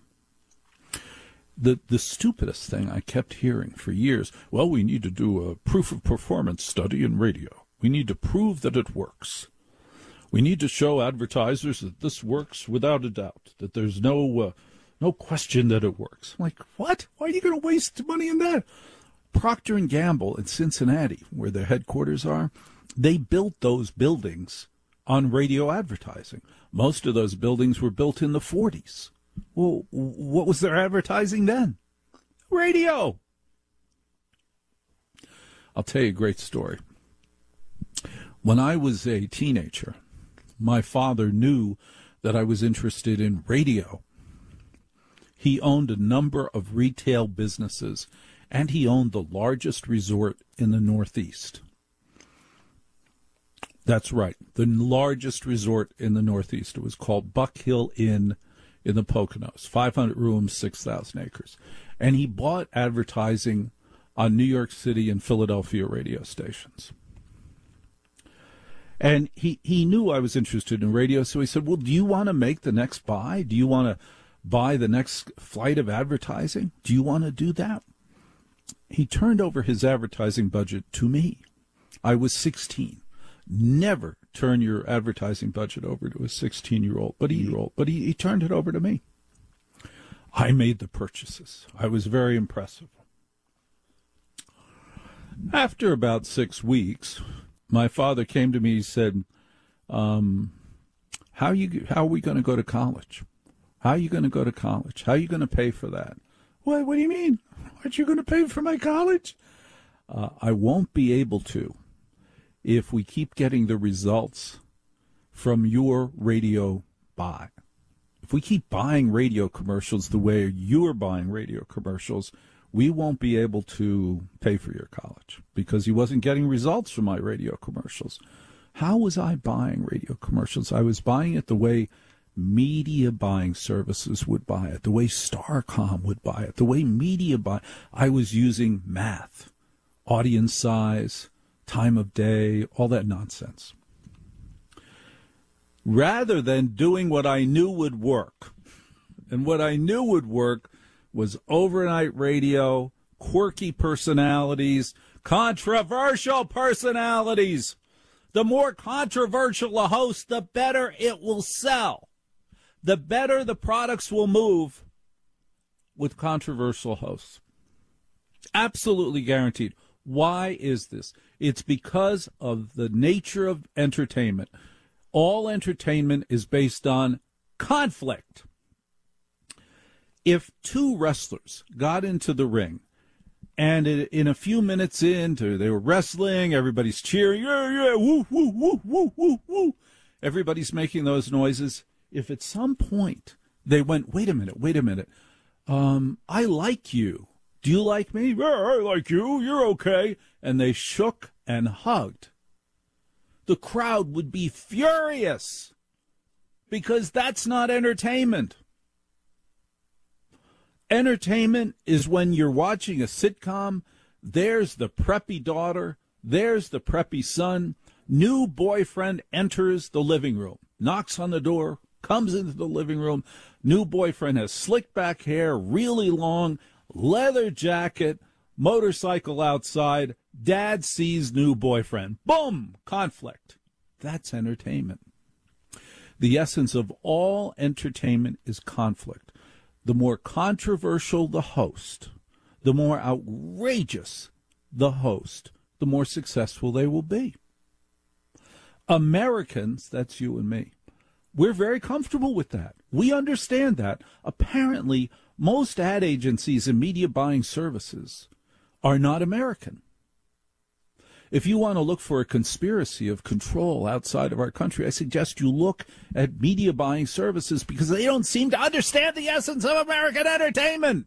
The the stupidest thing I kept hearing for years, well, we need to do a proof of performance study in radio. We need to prove that it works. We need to show advertisers that this works without a doubt, that there's no uh, no question that it works. I'm like, what? Why are you going to waste money on that? Procter and Gamble in Cincinnati, where their headquarters are, they built those buildings on radio advertising. Most of those buildings were built in the forties. Well, what was their advertising then? Radio. I'll tell you a great story. When I was a teenager, my father knew that I was interested in radio. He owned a number of retail businesses, and he owned the largest resort in the Northeast. That's right, the largest resort in the Northeast. It was called Buck Hill Inn in the Poconos, five hundred rooms, six thousand acres. And he bought advertising on New York City and Philadelphia radio stations. And he, he knew I was interested in radio, so he said, well, do you want to make the next buy? Do you want to buy the next flight of advertising? Do you want to do that? He turned over his advertising budget to me. I was sixteen. Never turn your advertising budget over to a sixteen-year-old, but eight-year-old. But he, he turned it over to me. I made the purchases. I was very impressive. After about six weeks, my father came to me and said, um, how you how are we going to go to college? How are you going to go to college? How are you going to pay for that? What, what do you mean? Aren't you going to pay for my college? Uh, I won't be able to if we keep getting the results from your radio buy. If we keep buying radio commercials the way you're buying radio commercials, we won't be able to pay for your college because he wasn't getting results from my radio commercials. How was I buying radio commercials? I was buying it the way media buying services would buy it, the way Starcom would buy it, the way media buy. I was using math, audience size, time of day, all that nonsense. Rather than doing what I knew would work, and what I knew would work was overnight radio, quirky personalities, controversial personalities. The more controversial a host, the better it will sell. The better the products will move with controversial hosts. Absolutely guaranteed. Why is this? It's because of the nature of entertainment. All entertainment is based on conflict. If two wrestlers got into the ring and in a few minutes into they were wrestling, everybody's cheering, yeah, yeah, woo, woo, woo, woo, woo, woo. Everybody's making those noises. If at some point they went, wait a minute, wait a minute, um, I like you. Do you like me? Yeah, I like you. You're okay. And they shook and hugged. The crowd would be furious because that's not entertainment. Entertainment is when you're watching a sitcom, there's the preppy daughter, there's the preppy son, new boyfriend enters the living room, knocks on the door, comes into the living room, new boyfriend has slicked back hair, really long, leather jacket, motorcycle outside, dad sees new boyfriend. Boom! Conflict. That's entertainment. The essence of all entertainment is conflict. The more controversial the host, the more outrageous the host, the more successful they will be. Americans, that's you and me, we're very comfortable with that. We understand that. Apparently, most ad agencies and media buying services are not American. If you want to look for a conspiracy of control outside of our country, I suggest you look at media buying services because they don't seem to understand the essence of American entertainment.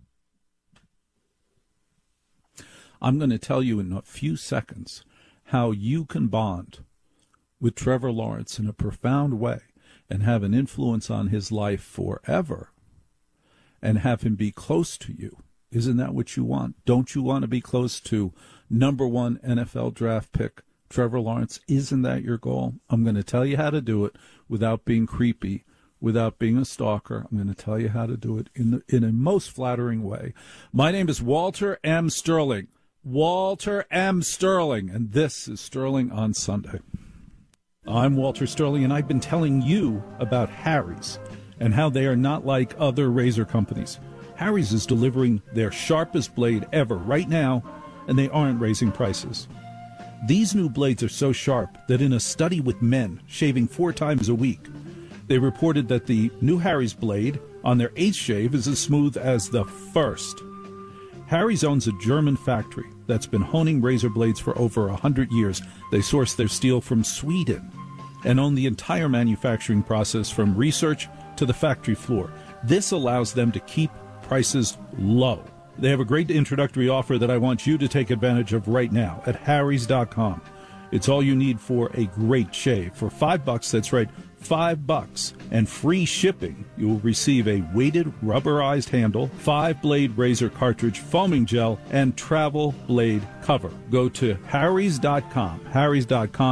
I'm going to tell you in a few seconds how you can bond with Trevor Lawrence in a profound way and have an influence on his life forever and have him be close to you. Isn't that what you want? Don't you want to be close to number one N F L draft pick Trevor Lawrence? Isn't that your goal? I'm going to tell you how to do it without being creepy, without being a stalker. I'm going to tell you how to do it in, the, in a most flattering way. My name is Walter M. Sterling. Walter M. Sterling, and this is Sterling on Sunday. I'm Walter Sterling, and I've been telling you about Harry's and how they are not like other razor companies. Harry's is delivering their sharpest blade ever right now, and they aren't raising prices. These new blades are so sharp that in a study with men shaving four times a week, they reported that the new Harry's blade on their eighth shave is as smooth as the first. Harry's owns a German factory that's been honing razor blades for over one hundred years. They source their steel from Sweden and own the entire manufacturing process from research to the factory floor. This allows them to keep prices low. They have a great introductory offer that I want you to take advantage of right now at harrys dot com. It's all you need for a great shave. For five bucks, that's right, five bucks, and free shipping, you will receive a weighted rubberized handle, five-blade razor cartridge, foaming gel, and travel blade cover. Go to harrys dot com, harrys dot com,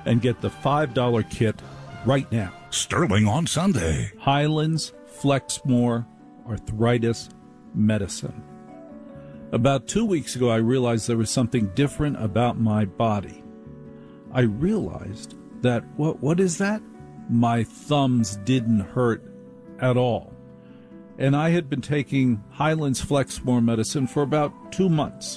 and get the five dollar kit right now. Sterling on Sunday. Highlands Flexmore Arthritis Medicine. About two weeks ago, I realized there was something different about my body. I realized that, what what is that? My thumbs didn't hurt at all. And I had been taking Highlands Flexmore medicine for about two months.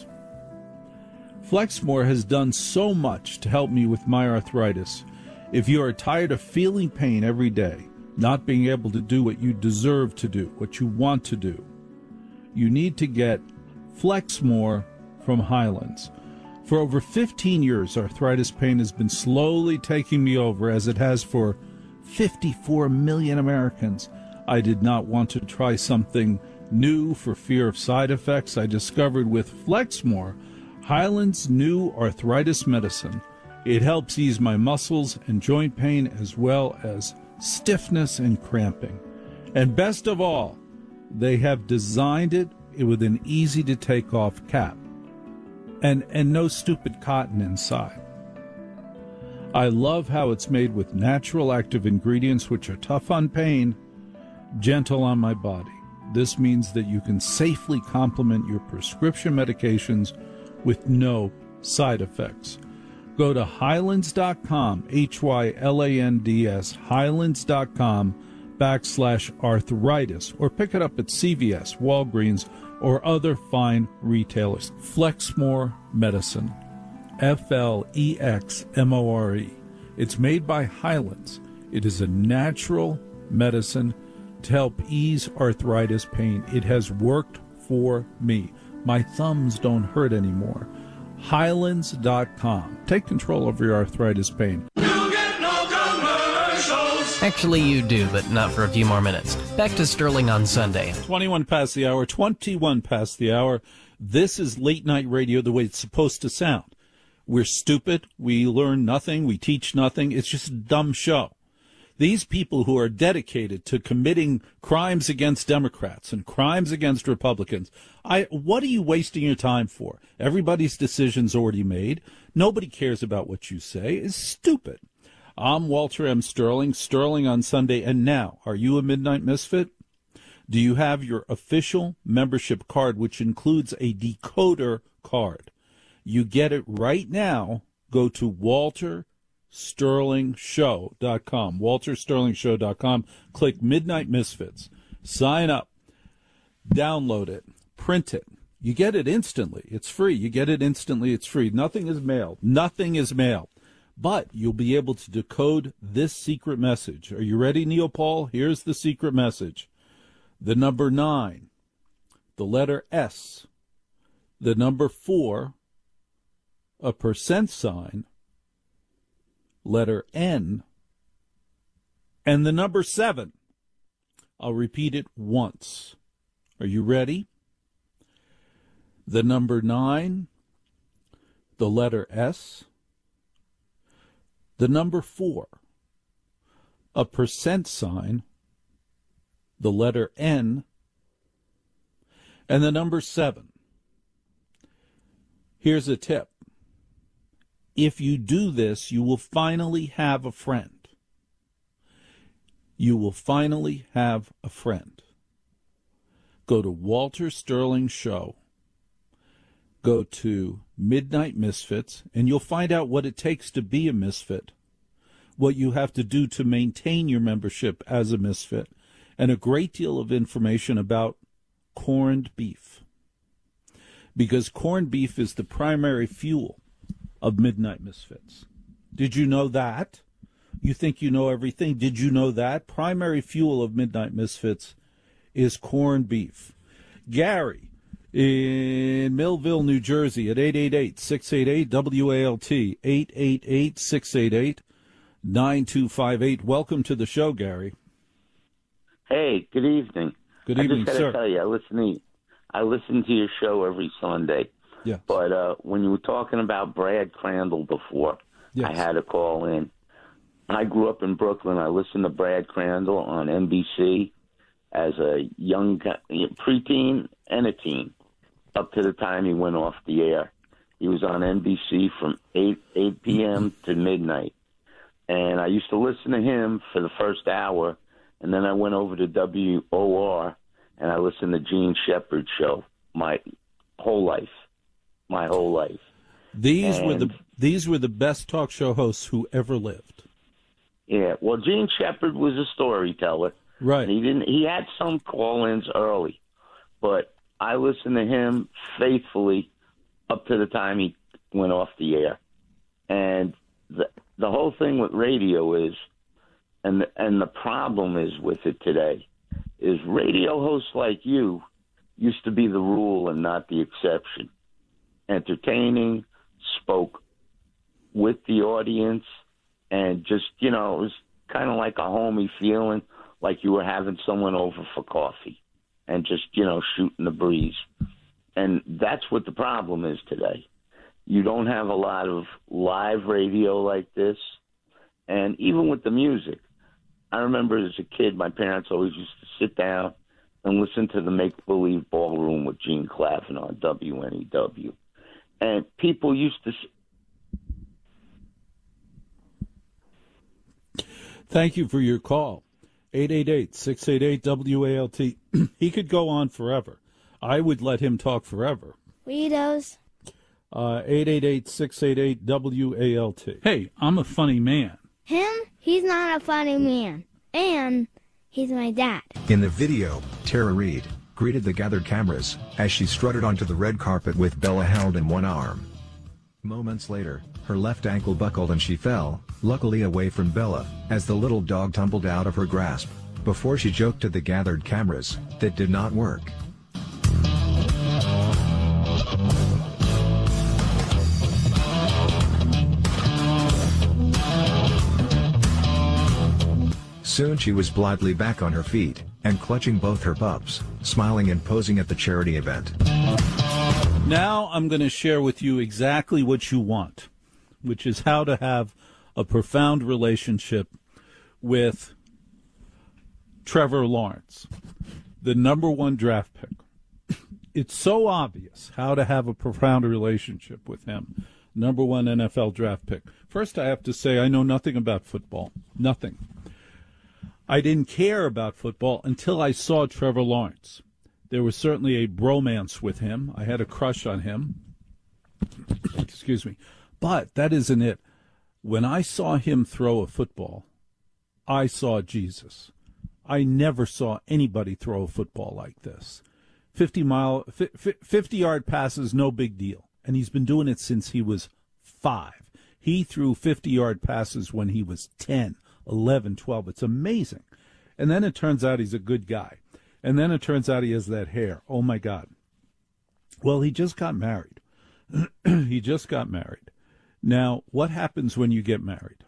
Flexmore has done so much to help me with my arthritis. If you are tired of feeling pain every day, not being able to do what you deserve to do, what you want to do, you need to get Flexmore from Highlands. For over fifteen years, arthritis pain has been slowly taking me over, as it has for fifty-four million Americans. I did not want to try something new for fear of side effects. I discovered with Flexmore, Highlands' new arthritis medicine. It helps ease my muscles and joint pain, as well as stiffness and cramping. And best of all, they have designed it with an easy-to-take-off cap. And, and no stupid cotton inside. I love how it's made with natural active ingredients which are tough on pain, gentle on my body. This means that you can safely complement your prescription medications with no side effects. Go to Highlands dot com, H Y L A N D S, Highlands dot com backslash arthritis, or pick it up at C V S, Walgreens, or other fine retailers. Flexmore Medicine, F L E X M O R E. It's made by Highlands. It is a natural medicine to help ease arthritis pain. It has worked for me. My thumbs don't hurt anymore. Highlands dot com. Take control over your arthritis pain. Actually, you do, but not for a few more minutes. Back to Sterling on Sunday. twenty-one past the hour, twenty-one past the hour. This is late night radio the way it's supposed to sound. We're stupid. We learn nothing. We teach nothing. It's just a dumb show. These people who are dedicated to committing crimes against Democrats and crimes against Republicans, I, what are you wasting your time for? Everybody's decision's already made. Nobody cares about what you say. It's stupid. I'm Walter M. Sterling, Sterling on Sunday. And now, are you a Midnight Misfit? Do you have your official membership card, which includes a decoder card? You get it right now. Go to Walter Sterling Show dot com, Walter Sterling Show dot com. Click Midnight Misfits. Sign up. Download it. Print it. You get it instantly. It's free. You get it instantly. It's free. Nothing is mailed. Nothing is mailed. But you'll be able to decode this secret message. Are you ready, Neil Paul? Here's the secret message. The number nine, the letter S, the number four, a percent sign, letter N, and the number seven. I'll repeat it once. Are you ready? The number nine, the letter S, the number four, a percent sign, the letter N, and the number seven. Here's a tip. If you do this, you will finally have a friend. You will finally have a friend. Go to Walter Sterling Show. Go to Midnight Misfits, and you'll find out what it takes to be a misfit, what you have to do to maintain your membership as a misfit, and a great deal of information about corned beef. Because corned beef is the primary fuel of Midnight Misfits. Did you know that? You think you know everything. Did you know that? Primary fuel of Midnight Misfits is corned beef. Gary in Millville, New Jersey at eight eight eight, six eight eight, W A L T, eight eight eight, six eight eight, nine two five eight. Welcome to the show, Gary. Hey, good evening. Good I evening, just sir. gotta tell you, I listen to I listen to your show every Sunday. Yeah. But uh, when you were talking about Brad Crandall before, yes. I had to call in. I grew up in Brooklyn. I listened to Brad Crandall on N B C as a young preteen and a teen, up to the time he went off the air. He was on N B C from eight p.m. to midnight. And I used to listen to him for the first hour, and then I went over to W O R, and I listened to Gene Shepard's show my whole life, my whole life. These and, were the these were the best talk show hosts who ever lived. Yeah, well, Gene Shepard was a storyteller. Right. And he didn't. He had some call-ins early, but I listened to him faithfully up to the time he went off the air. And the the whole thing with radio is, and the, and the problem is with it today, is radio hosts like you used to be the rule and not the exception. Entertaining, spoke with the audience, and just, you know, it was kind of like a homey feeling, like you were having someone over for coffee and just, you know, shooting the breeze. And that's what the problem is today. You don't have a lot of live radio like this. And even with the music, I remember as a kid, my parents always used to sit down and listen to the Make-Believe Ballroom with Gene Claffin on W N E W. And people used to... Thank you for your call. eight eight eight, six eight eight, W A L T. He could go on forever. I would let him talk forever. Weirdos. Uh, eight eight eight, six eight eight, W A L T. Hey, I'm a funny man. Him? He's not a funny man. And he's my dad. In the video, Tara Reid greeted the gathered cameras as she strutted onto the red carpet with Bella held in one arm. Moments later, her left ankle buckled and she fell, luckily away from Bella, as the little dog tumbled out of her grasp, before she joked to the gathered cameras that did not work. Soon she was blithely back on her feet, and clutching both her pups, smiling and posing at the charity event. Now I'm going to share with you exactly what you want, which is how to have a profound relationship with Trevor Lawrence, the number one draft pick. It's so obvious how to have a profound relationship with him, number one N F L draft pick. First, I have to say I know nothing about football, nothing. I didn't care about football until I saw Trevor Lawrence. There was certainly a bromance with him. I had a crush on him. Excuse me. But that isn't it. When I saw him throw a football, I saw Jesus. I never saw anybody throw a football like this. fifty mile, fifty-yard passes, no big deal. And he's been doing it since he was five. He threw fifty-yard passes when he was ten. eleven, twelve. It's amazing. And then it turns out he's a good guy. And then it turns out he has that hair. Oh, my God. Well, he just got married. He just got married. Now, what happens when you get married?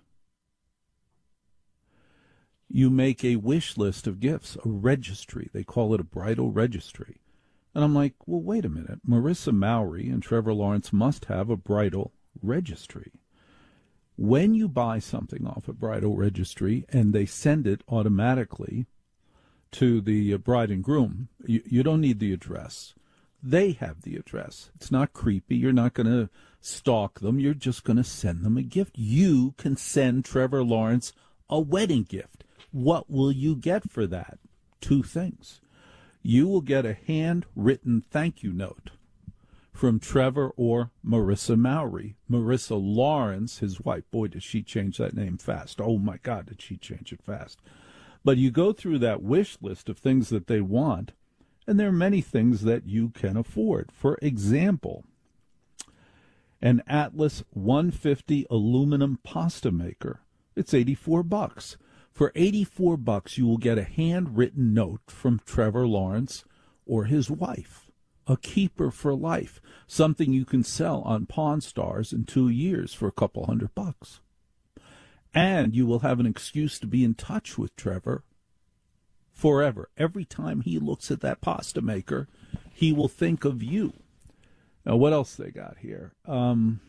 You make a wish list of gifts, a registry. They call it a bridal registry. And I'm like, well, wait a minute. Marissa Mowry and Trevor Lawrence must have a bridal registry. When you buy something off a bridal registry and they send it automatically to the bride and groom, you, you don't need the address. They have the address. It's not creepy. You're not going to stalk them. You're just going to send them a gift. You can send Trevor Lawrence a wedding gift. What will you get for that? Two things. You will get a handwritten thank you note from Trevor or Marissa Mowry. Marissa Lawrence, his wife. Boy, did she change that name fast. Oh, my God, did she change it fast. But you go through that wish list of things that they want, and there are many things that you can afford. For example, an Atlas one fifty aluminum pasta maker. It's eighty-four bucks. For eighty-four bucks, you will get a handwritten note from Trevor Lawrence or his wife. A keeper for life, something you can sell on Pawn Stars in two years for a couple hundred bucks. And you will have an excuse to be in touch with Trevor forever. Every time he looks at that pasta maker, he will think of you. Now, what else they got here? Um,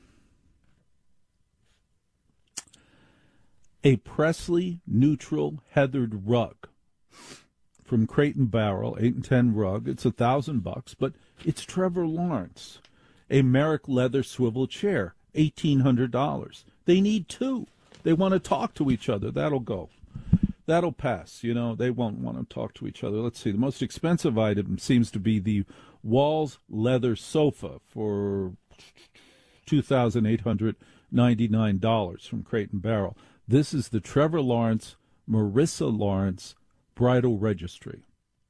a Presley neutral heathered rug from Crate and Barrel, eight and ten rug. It's a thousand bucks, but it's Trevor Lawrence. A Merrick leather swivel chair, eighteen hundred dollars. They need two. They want to talk to each other. That'll go. That'll pass. You know, they won't want to talk to each other. Let's see. The most expensive item seems to be the Walls leather sofa for two thousand eight hundred ninety-nine dollars from Crate and Barrel. This is the Trevor Lawrence, Marissa Lawrence Bridal Registry.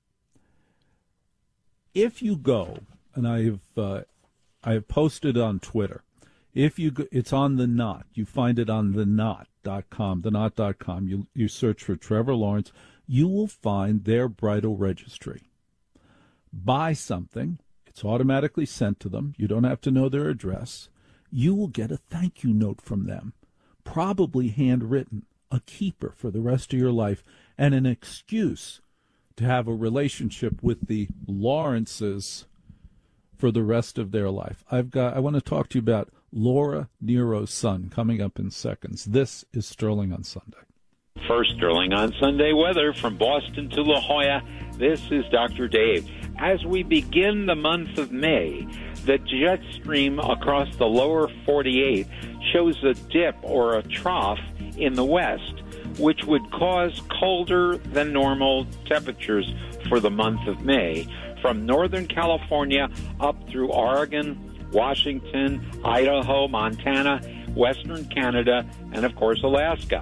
If you go, and I've uh, I have posted on Twitter, if you go, it's on The Knot. You find it on the knot dot com, the knot dot com. You you search for Trevor Lawrence. You will find their bridal registry. Buy something. It's automatically sent to them. You don't have to know their address. You will get a thank you note from them, probably handwritten, a keeper for the rest of your life, and an excuse to have a relationship with the Lawrences for the rest of their life. I've got. I want to talk to you about Laura Nero's son coming up in seconds. This is Sterling on Sunday. First Sterling on Sunday weather from Boston to La Jolla. This is Doctor Dave. As we begin the month of May, the jet stream across the lower forty-eight shows a dip or a trough in the west, which would cause colder than normal temperatures for the month of May, from Northern California up through Oregon, Washington, Idaho, Montana, Western Canada, and of course Alaska.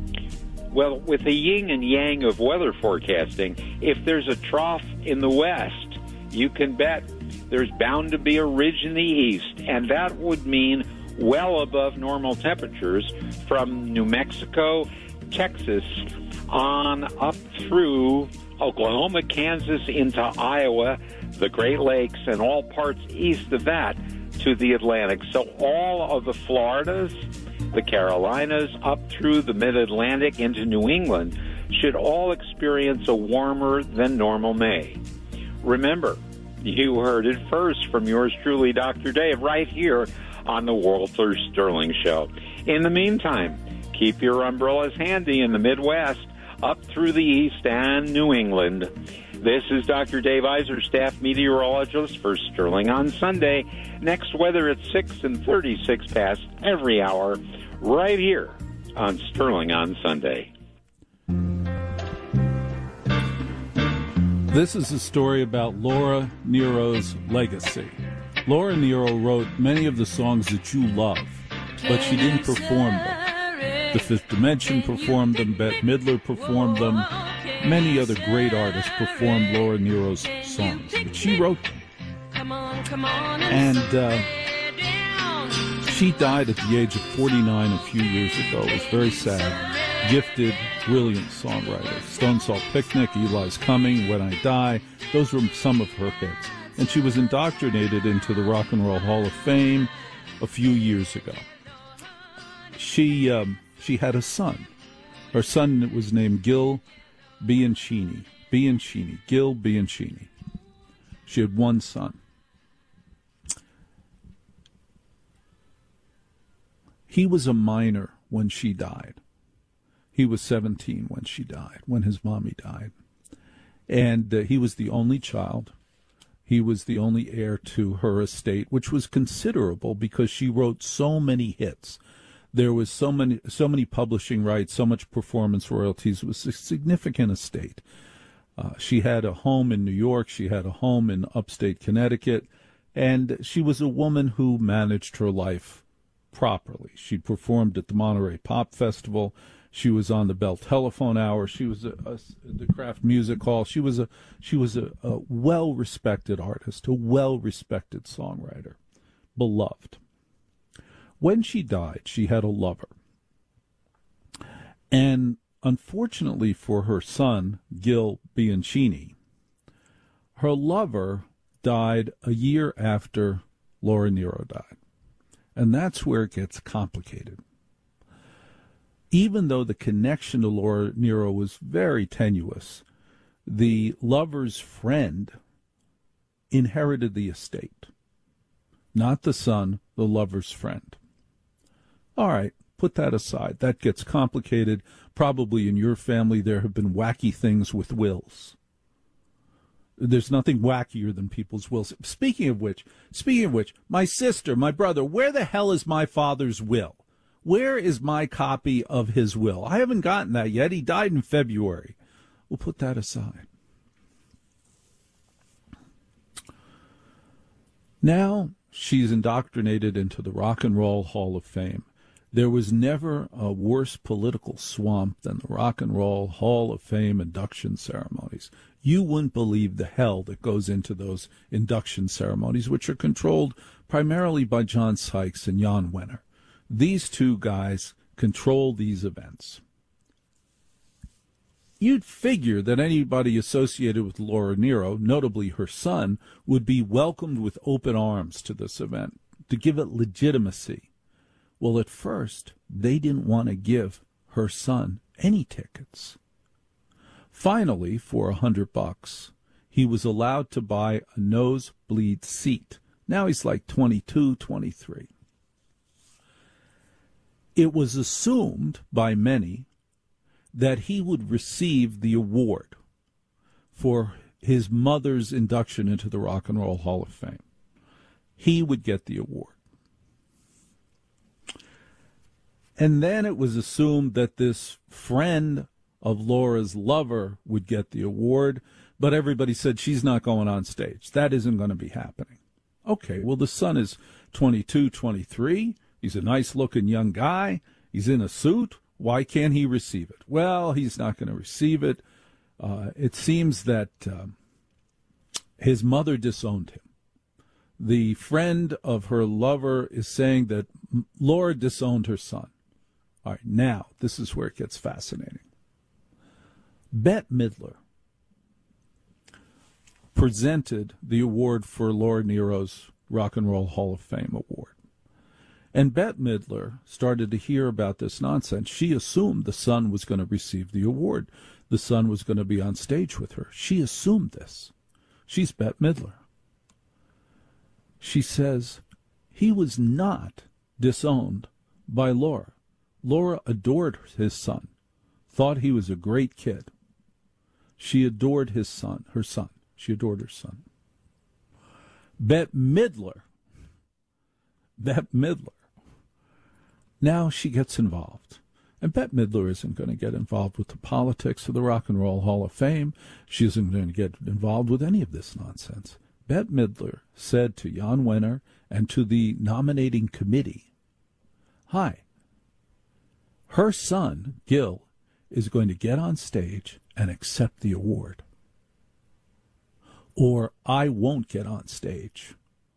Well, with the yin and yang of weather forecasting, if there's a trough in the west, you can bet there's bound to be a ridge in the east, and that would mean well above normal temperatures from New Mexico, Texas, on up through Oklahoma, Kansas, into Iowa, the Great Lakes, and all parts east of that to the Atlantic. So all of the Floridas, the Carolinas, up through the Mid-Atlantic into New England should all experience a warmer than normal May. Remember, you heard it first from yours truly, Doctor Dave, right here on the Walter Sterling Show. In the meantime, keep your umbrellas handy in the Midwest, up through the East and New England. This is Doctor Dave Iser, staff meteorologist for Sterling on Sunday. Next weather at six and thirty-six past every hour, right here on Sterling on Sunday. This is a story about Laura Nero's legacy. Laura Nero wrote many of the songs that you love, but she didn't perform them. The Fifth Dimension performed them, Bette Midler performed them, many other great artists performed Laura Nero's songs, but she wrote them. And uh, she died at the age of forty-nine a few years ago. It was very sad. Gifted, brilliant songwriter. Stone Salt Picnic, Eli's Coming, When I Die, those were some of her hits. And she was indoctrinated into the Rock and Roll Hall of Fame a few years ago. She um, she had a son. Her son was named Gil Bianchini. Bianchini. Gil Bianchini. She had one son. He was a minor when she died. He was seventeen when she died, when his mommy died. And uh, he was the only child. He was the only heir to her estate, which was considerable because she wrote so many hits. There was so many, so many publishing rights, so much performance royalties. It was a significant estate. Uh, she had a home in New York. She had a home in upstate Connecticut. And she was a woman who managed her life properly. She performed at the Monterey Pop Festival. She was on the Bell Telephone Hour. She was a, a, the Kraft Music Hall. She was a she was a, a well-respected artist, a well-respected songwriter, beloved. When she died, she had a lover. And unfortunately for her son, Gil Bianchini, her lover died a year after Laura Nero died. And that's where it gets complicated. Even though the connection to Laura Nero was very tenuous, the lover's friend inherited the estate. Not the son, the lover's friend. All right, put that aside. That gets complicated. Probably in your family there have been wacky things with wills. There's nothing wackier than people's wills. Speaking of which, speaking of which, my sister, my brother, where the hell is my father's will? Where is my copy of his will? I haven't gotten that yet. He died in February. We'll put that aside. Now she's indoctrinated into the Rock and Roll Hall of Fame. There was never a worse political swamp than the Rock and Roll Hall of Fame induction ceremonies. You wouldn't believe the hell that goes into those induction ceremonies, which are controlled primarily by John Sykes and Jan Wenner. These two guys control these events. You'd figure that anybody associated with Laura Nyro, notably her son, would be welcomed with open arms to this event, to give it legitimacy. Well, at first, they didn't want to give her son any tickets. Finally, for a hundred bucks, he was allowed to buy a nosebleed seat. Now he's like twenty-two, twenty-three. It was assumed by many that he would receive the award for his mother's induction into the Rock and Roll Hall of Fame. He would get the award. And then it was assumed that this friend of Laura's lover would get the award, but everybody said she's not going on stage. That isn't going to be happening. Okay, well, the son is twenty-two, twenty-three. He's a nice-looking young guy. He's in a suit. Why can't he receive it? Well, he's not going to receive it. Uh, it seems that um, his mother disowned him. The friend of her lover is saying that Laura disowned her son. All right, now, this is where it gets fascinating. Bette Midler presented the award for Laura Nyro's Rock and Roll Hall of Fame award. And Bette Midler started to hear about this nonsense. She assumed the son was going to receive the award. The son was going to be on stage with her. She assumed this. She's Bette Midler. She says he was not disowned by Laura. Laura adored his son, thought he was a great kid. She adored his son, her son. She adored her son. Bette Midler, Bette Midler, now she gets involved. And Bette Midler isn't going to get involved with the politics of the Rock and Roll Hall of Fame. She isn't going to get involved with any of this nonsense. Bette Midler said to Jan Wenner and to the nominating committee, hi, her son, Gil, is going to get on stage and accept the award. Or I won't get on stage.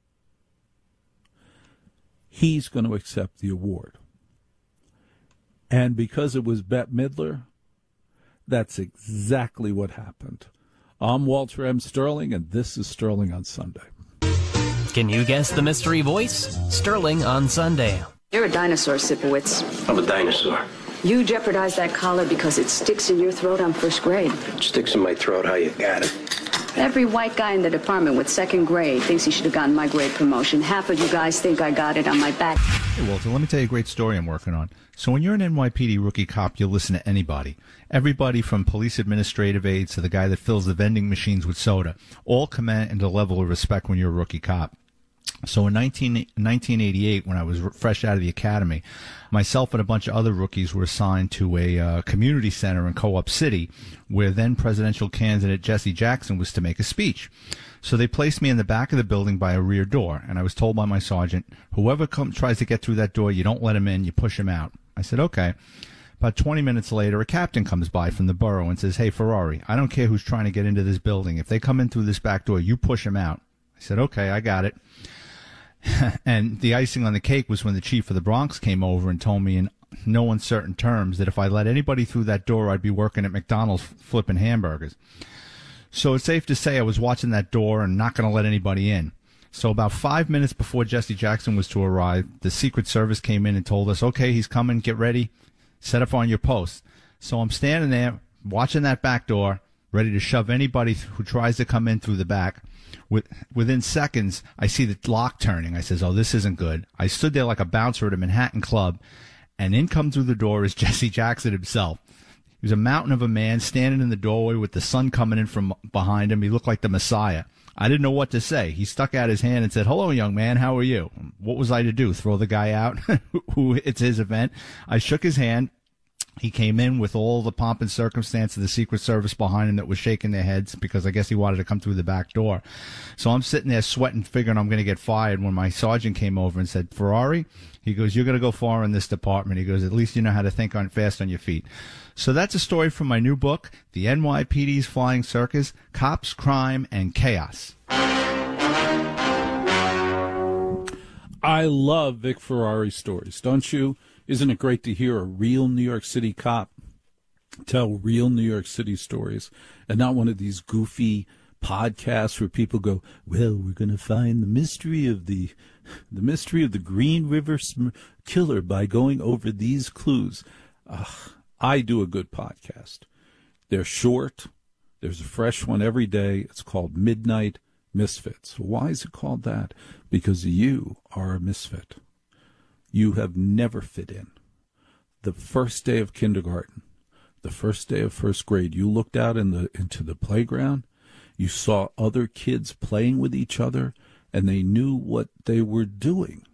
He's going to accept the award. And because it was Bette Midler, that's exactly what happened. I'm Walter M. Sterling, and this is Sterling on Sunday. Can you guess the mystery voice? Sterling on Sunday. You're a dinosaur, Sipowicz. I'm a dinosaur. You jeopardized that collar because it sticks in your throat on first grade. It sticks in my throat. How you got it? Every white guy in the department with second grade thinks he should have gotten my grade promotion. Half of you guys think I got it on my back. Hey, Walter, let me tell you a great story I'm working on. So when you're an N Y P D rookie cop, you'll listen to anybody. Everybody from police administrative aides to the guy that fills the vending machines with soda all command a level of respect when you're a rookie cop. So in nineteen, nineteen eighty-eight, when I was fresh out of the academy, myself and a bunch of other rookies were assigned to a uh, community center in Co-op City, where then presidential candidate Jesse Jackson was to make a speech. So they placed me in the back of the building by a rear door, and I was told by my sergeant, whoever come, tries to get through that door, you don't let him in, you push him out. I said, okay. About twenty minutes later, a captain comes by from the borough and says, hey, Ferrari, I don't care who's trying to get into this building. If they come in through this back door, you push him out. I said, okay, I got it. And the icing on the cake was when the chief of the Bronx came over and told me in no uncertain terms that if I let anybody through that door, I'd be working at McDonald's flipping hamburgers. So it's safe to say I was watching that door and not going to let anybody in. So about five minutes before Jesse Jackson was to arrive, the Secret Service came in and told us, okay, he's coming, get ready, set up on your post. So I'm standing there watching that back door, ready to shove anybody who tries to come in through the back. With, within seconds, I see the lock turning. I says, oh, this isn't good. I stood there like a bouncer at a Manhattan club, and in come through the door is Jesse Jackson himself. He was a mountain of a man standing in the doorway with the sun coming in from behind him. He looked like the Messiah. I didn't know what to say. He stuck out his hand and said, "Hello, young man. How are you?" What was I to do? Throw the guy out? Who it's his event? I shook his hand. He came in with all the pomp and circumstance of the Secret Service behind him that was shaking their heads because I guess he wanted to come through the back door. So I'm sitting there sweating, figuring I'm going to get fired when my sergeant came over and said, "Ferrari," he goes, "you're going to go far in this department." He goes, "At least you know how to think on fast on your feet." So that's a story from my new book, The N Y P D's Flying Circus, Cops, Crime, and Chaos. I love Vic Ferrari stories, don't you? Isn't it great to hear a real New York City cop tell real New York City stories and not one of these goofy podcasts where people go, "Well, we're going to find the mystery of the the mystery of the Green River sm- killer by going over these clues." Ugh, I do a good podcast. They're short. There's a fresh one every day. It's called Midnight Misfits. Why is it called that? Because you are a misfit. You have never fit in. The first day of kindergarten, the first day of first grade, you looked out in the into the playground, you saw other kids playing with each other, and they knew what they were doing.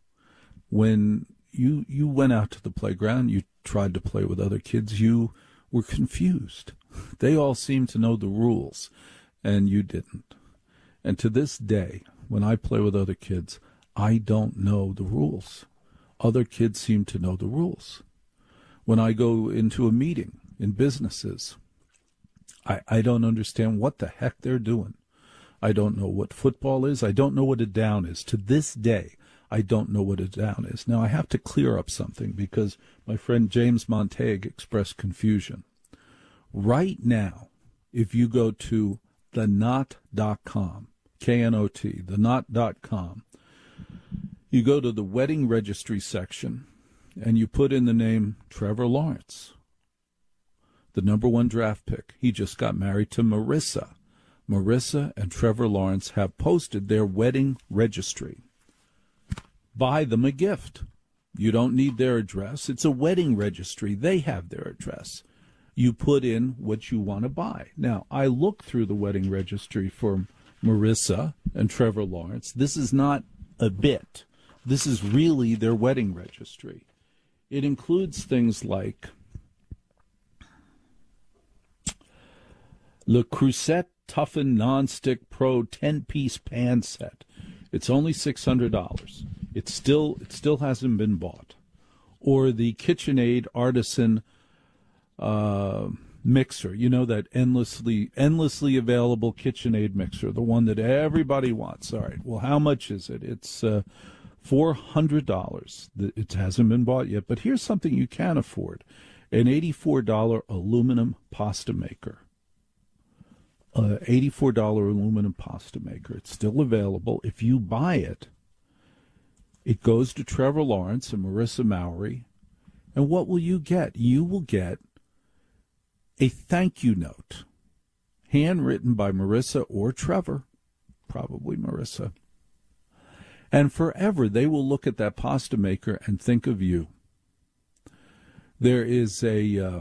When you you went out to the playground, you tried to play with other kids, you were confused. They all seemed to know the rules, and you didn't. And to this day, when I play with other kids, I don't know the rules. Other kids seem to know the rules. When I go into a meeting in businesses, I, I don't understand what the heck they're doing. I don't know what football is. I don't know what a down is. To this day, I don't know what a down is. Now, I have to clear up something because my friend James Montague expressed confusion. Right now, if you go to the knot dot com, K N O T, the knot dot com, you go to the wedding registry section, and you put in the name Trevor Lawrence, the number one draft pick. He just got married to Marissa. Marissa and Trevor Lawrence have posted their wedding registry. Buy them a gift. You don't need their address. It's a wedding registry. They have their address. You put in what you want to buy. Now, I looked through the wedding registry for Marissa and Trevor Lawrence. This is not a bit. This is really their wedding registry. It includes things like Le Creuset Toughen Nonstick Pro ten-piece pan set. It's only six hundred dollars. It still it still hasn't been bought. Or the KitchenAid Artisan uh, mixer. You know, that endlessly endlessly available KitchenAid mixer, the one that everybody wants. All right. Well, how much is it? It's uh, four hundred dollars. It hasn't been bought yet, but here's something you can afford. An eighty-four dollars aluminum pasta maker. Uh, eighty-four dollars aluminum pasta maker. It's still available. If you buy it, it goes to Trevor Lawrence and Marissa Mowry. And what will you get? You will get a thank you note, handwritten by Marissa or Trevor, probably Marissa. And forever they will look at that pasta maker and think of you. There is a uh,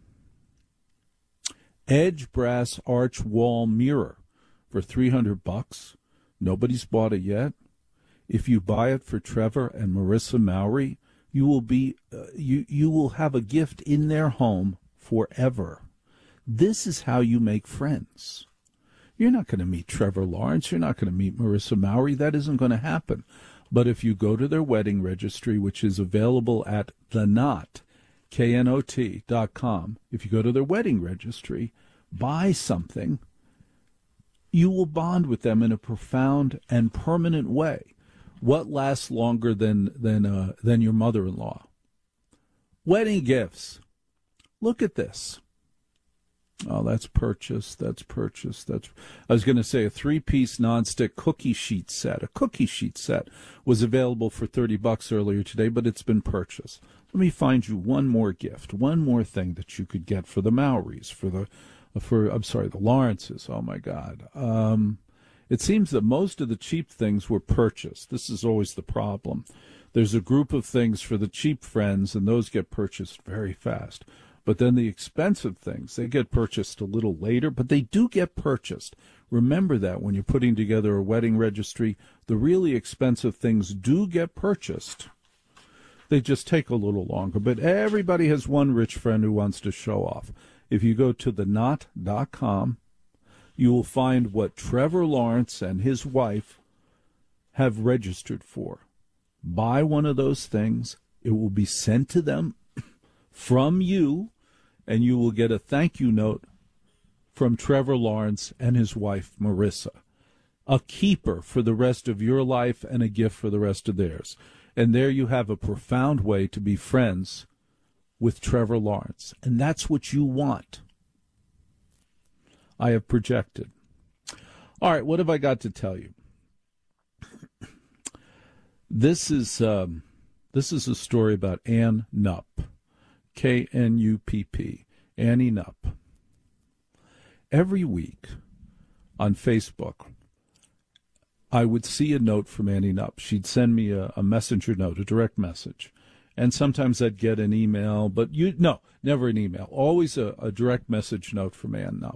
Edge brass arch wall mirror for three hundred bucks. Nobody's bought it yet. If you buy it for Trevor and Marissa Mowry, you will be uh, you you will have a gift in their home forever. This is how you make friends. You're not going to meet Trevor Lawrence. You're not going to meet Marissa Mowry. That isn't going to happen. But if you go to their wedding registry, which is available at the knot, K N O T dot com, if you go to their wedding registry, buy something, you will bond with them in a profound and permanent way. What lasts longer than than uh, than your mother-in-law? Wedding gifts. Look at this. Oh, that's purchased. That's purchased. That's. I was going to say a three-piece nonstick cookie sheet set. A cookie sheet set was available for thirty bucks earlier today, but it's been purchased. Let me find you one more gift, one more thing that you could get for the Mowrys, for the, for I'm sorry, the Lawrences. Oh my God. Um, it seems that most of the cheap things were purchased. This is always the problem. There's a group of things for the cheap friends, and those get purchased very fast. But then the expensive things, they get purchased a little later, but they do get purchased. Remember that when you're putting together a wedding registry, the really expensive things do get purchased. They just take a little longer. But everybody has one rich friend who wants to show off. If you go to the knot dot com, you will find what Trevor Lawrence and his wife have registered for. Buy one of those things. It will be sent to them from you, and you will get a thank you note from Trevor Lawrence and his wife, Marissa. A keeper for the rest of your life and a gift for the rest of theirs. And there you have a profound way to be friends with Trevor Lawrence. And that's what you want. I have projected. All right, what have I got to tell you? This is um, this is a story about Ann Nupp, K N U P P, Annie Nupp. Every week on Facebook, I would see a note from Annie Nupp. She'd send me a, a messenger note, a direct message. And sometimes I'd get an email, but you no, never an email. Always a, a direct message note from Ann Nupp.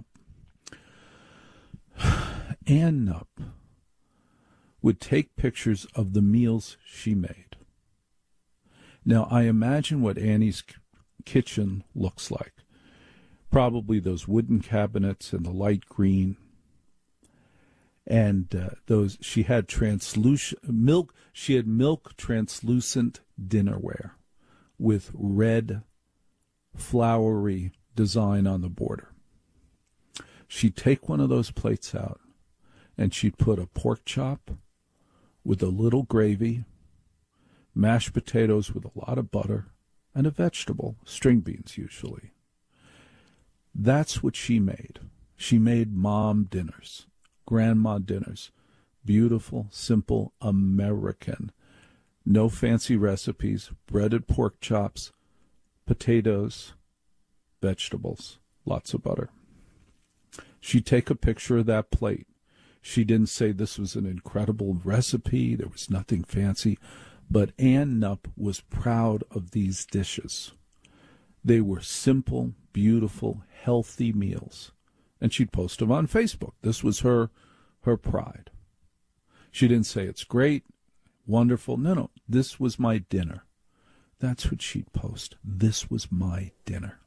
Ann Nupp would take pictures of the meals she made. Now, I imagine what Annie's kitchen looks like. Probably those wooden cabinets in the light green. And uh, those she had translucent milk. She had milk translucent dinnerware with red, flowery design on the border. She'd take one of those plates out, and she'd put a pork chop with a little gravy, mashed potatoes with a lot of butter, and a vegetable, string beans usually. That's what she made. She made mom dinners, grandma dinners, beautiful, simple, American. No fancy recipes, breaded pork chops, potatoes, vegetables, lots of butter. She'd take a picture of that plate. She didn't say this was an incredible recipe. There was nothing fancy. But Ann Nupp was proud of these dishes. They were simple, beautiful, healthy meals. And she'd post them on Facebook. This was her, her pride. She didn't say it's great, wonderful. No, no, this was my dinner. That's what she'd post. This was my dinner.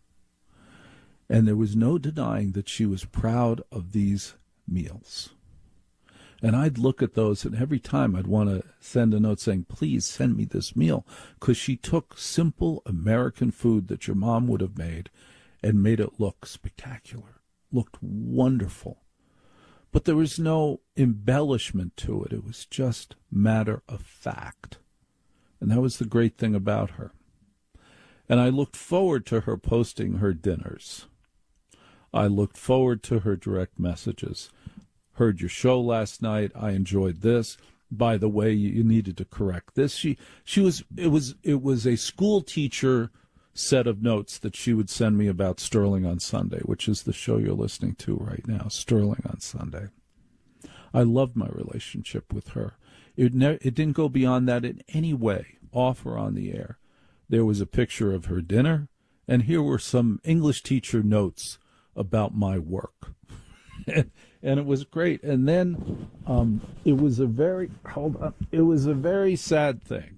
And there was no denying that she was proud of these meals. And I'd look at those, and every time I'd want to send a note saying, please send me this meal, because she took simple American food that your mom would have made and made it look spectacular, looked wonderful. But there was no embellishment to it. It was just matter of fact. And that was the great thing about her. And I looked forward to her posting her dinners. I looked forward to her direct messages. Heard your show last night. I enjoyed this. By the way, you, you needed to correct this. She she was it was it was a school teacher set of notes that she would send me about Sterling on Sunday, which is the show you're listening to right now, Sterling on Sunday. I loved my relationship with her. It ne- it didn't go beyond that in any way, off or on the air. There was a picture of her dinner, and here were some English teacher notes about my work. and, and it was great. And then um, it was a very, hold on, it was a very sad thing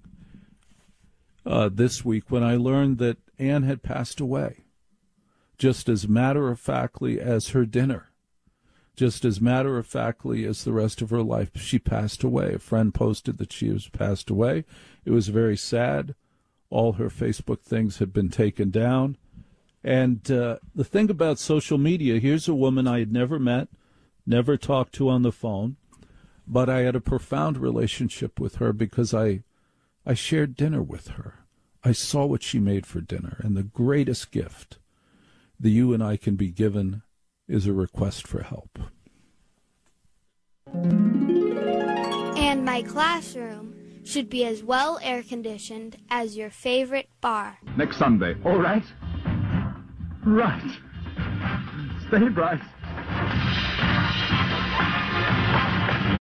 uh, this week when I learned that Anne had passed away, just as matter-of-factly as her dinner. Just as matter-of-factly as the rest of her life, she passed away. A friend posted that she was passed away. It was very sad. All her Facebook things had been taken down. And uh, the thing about social media, here's a woman I had never met, never talked to on the phone, but I had a profound relationship with her because I, I shared dinner with her. I saw what she made for dinner, and the greatest gift that you and I can be given is a request for help. And my classroom should be as well air-conditioned as your favorite bar. Next Sunday. All right. Right. Stay bright.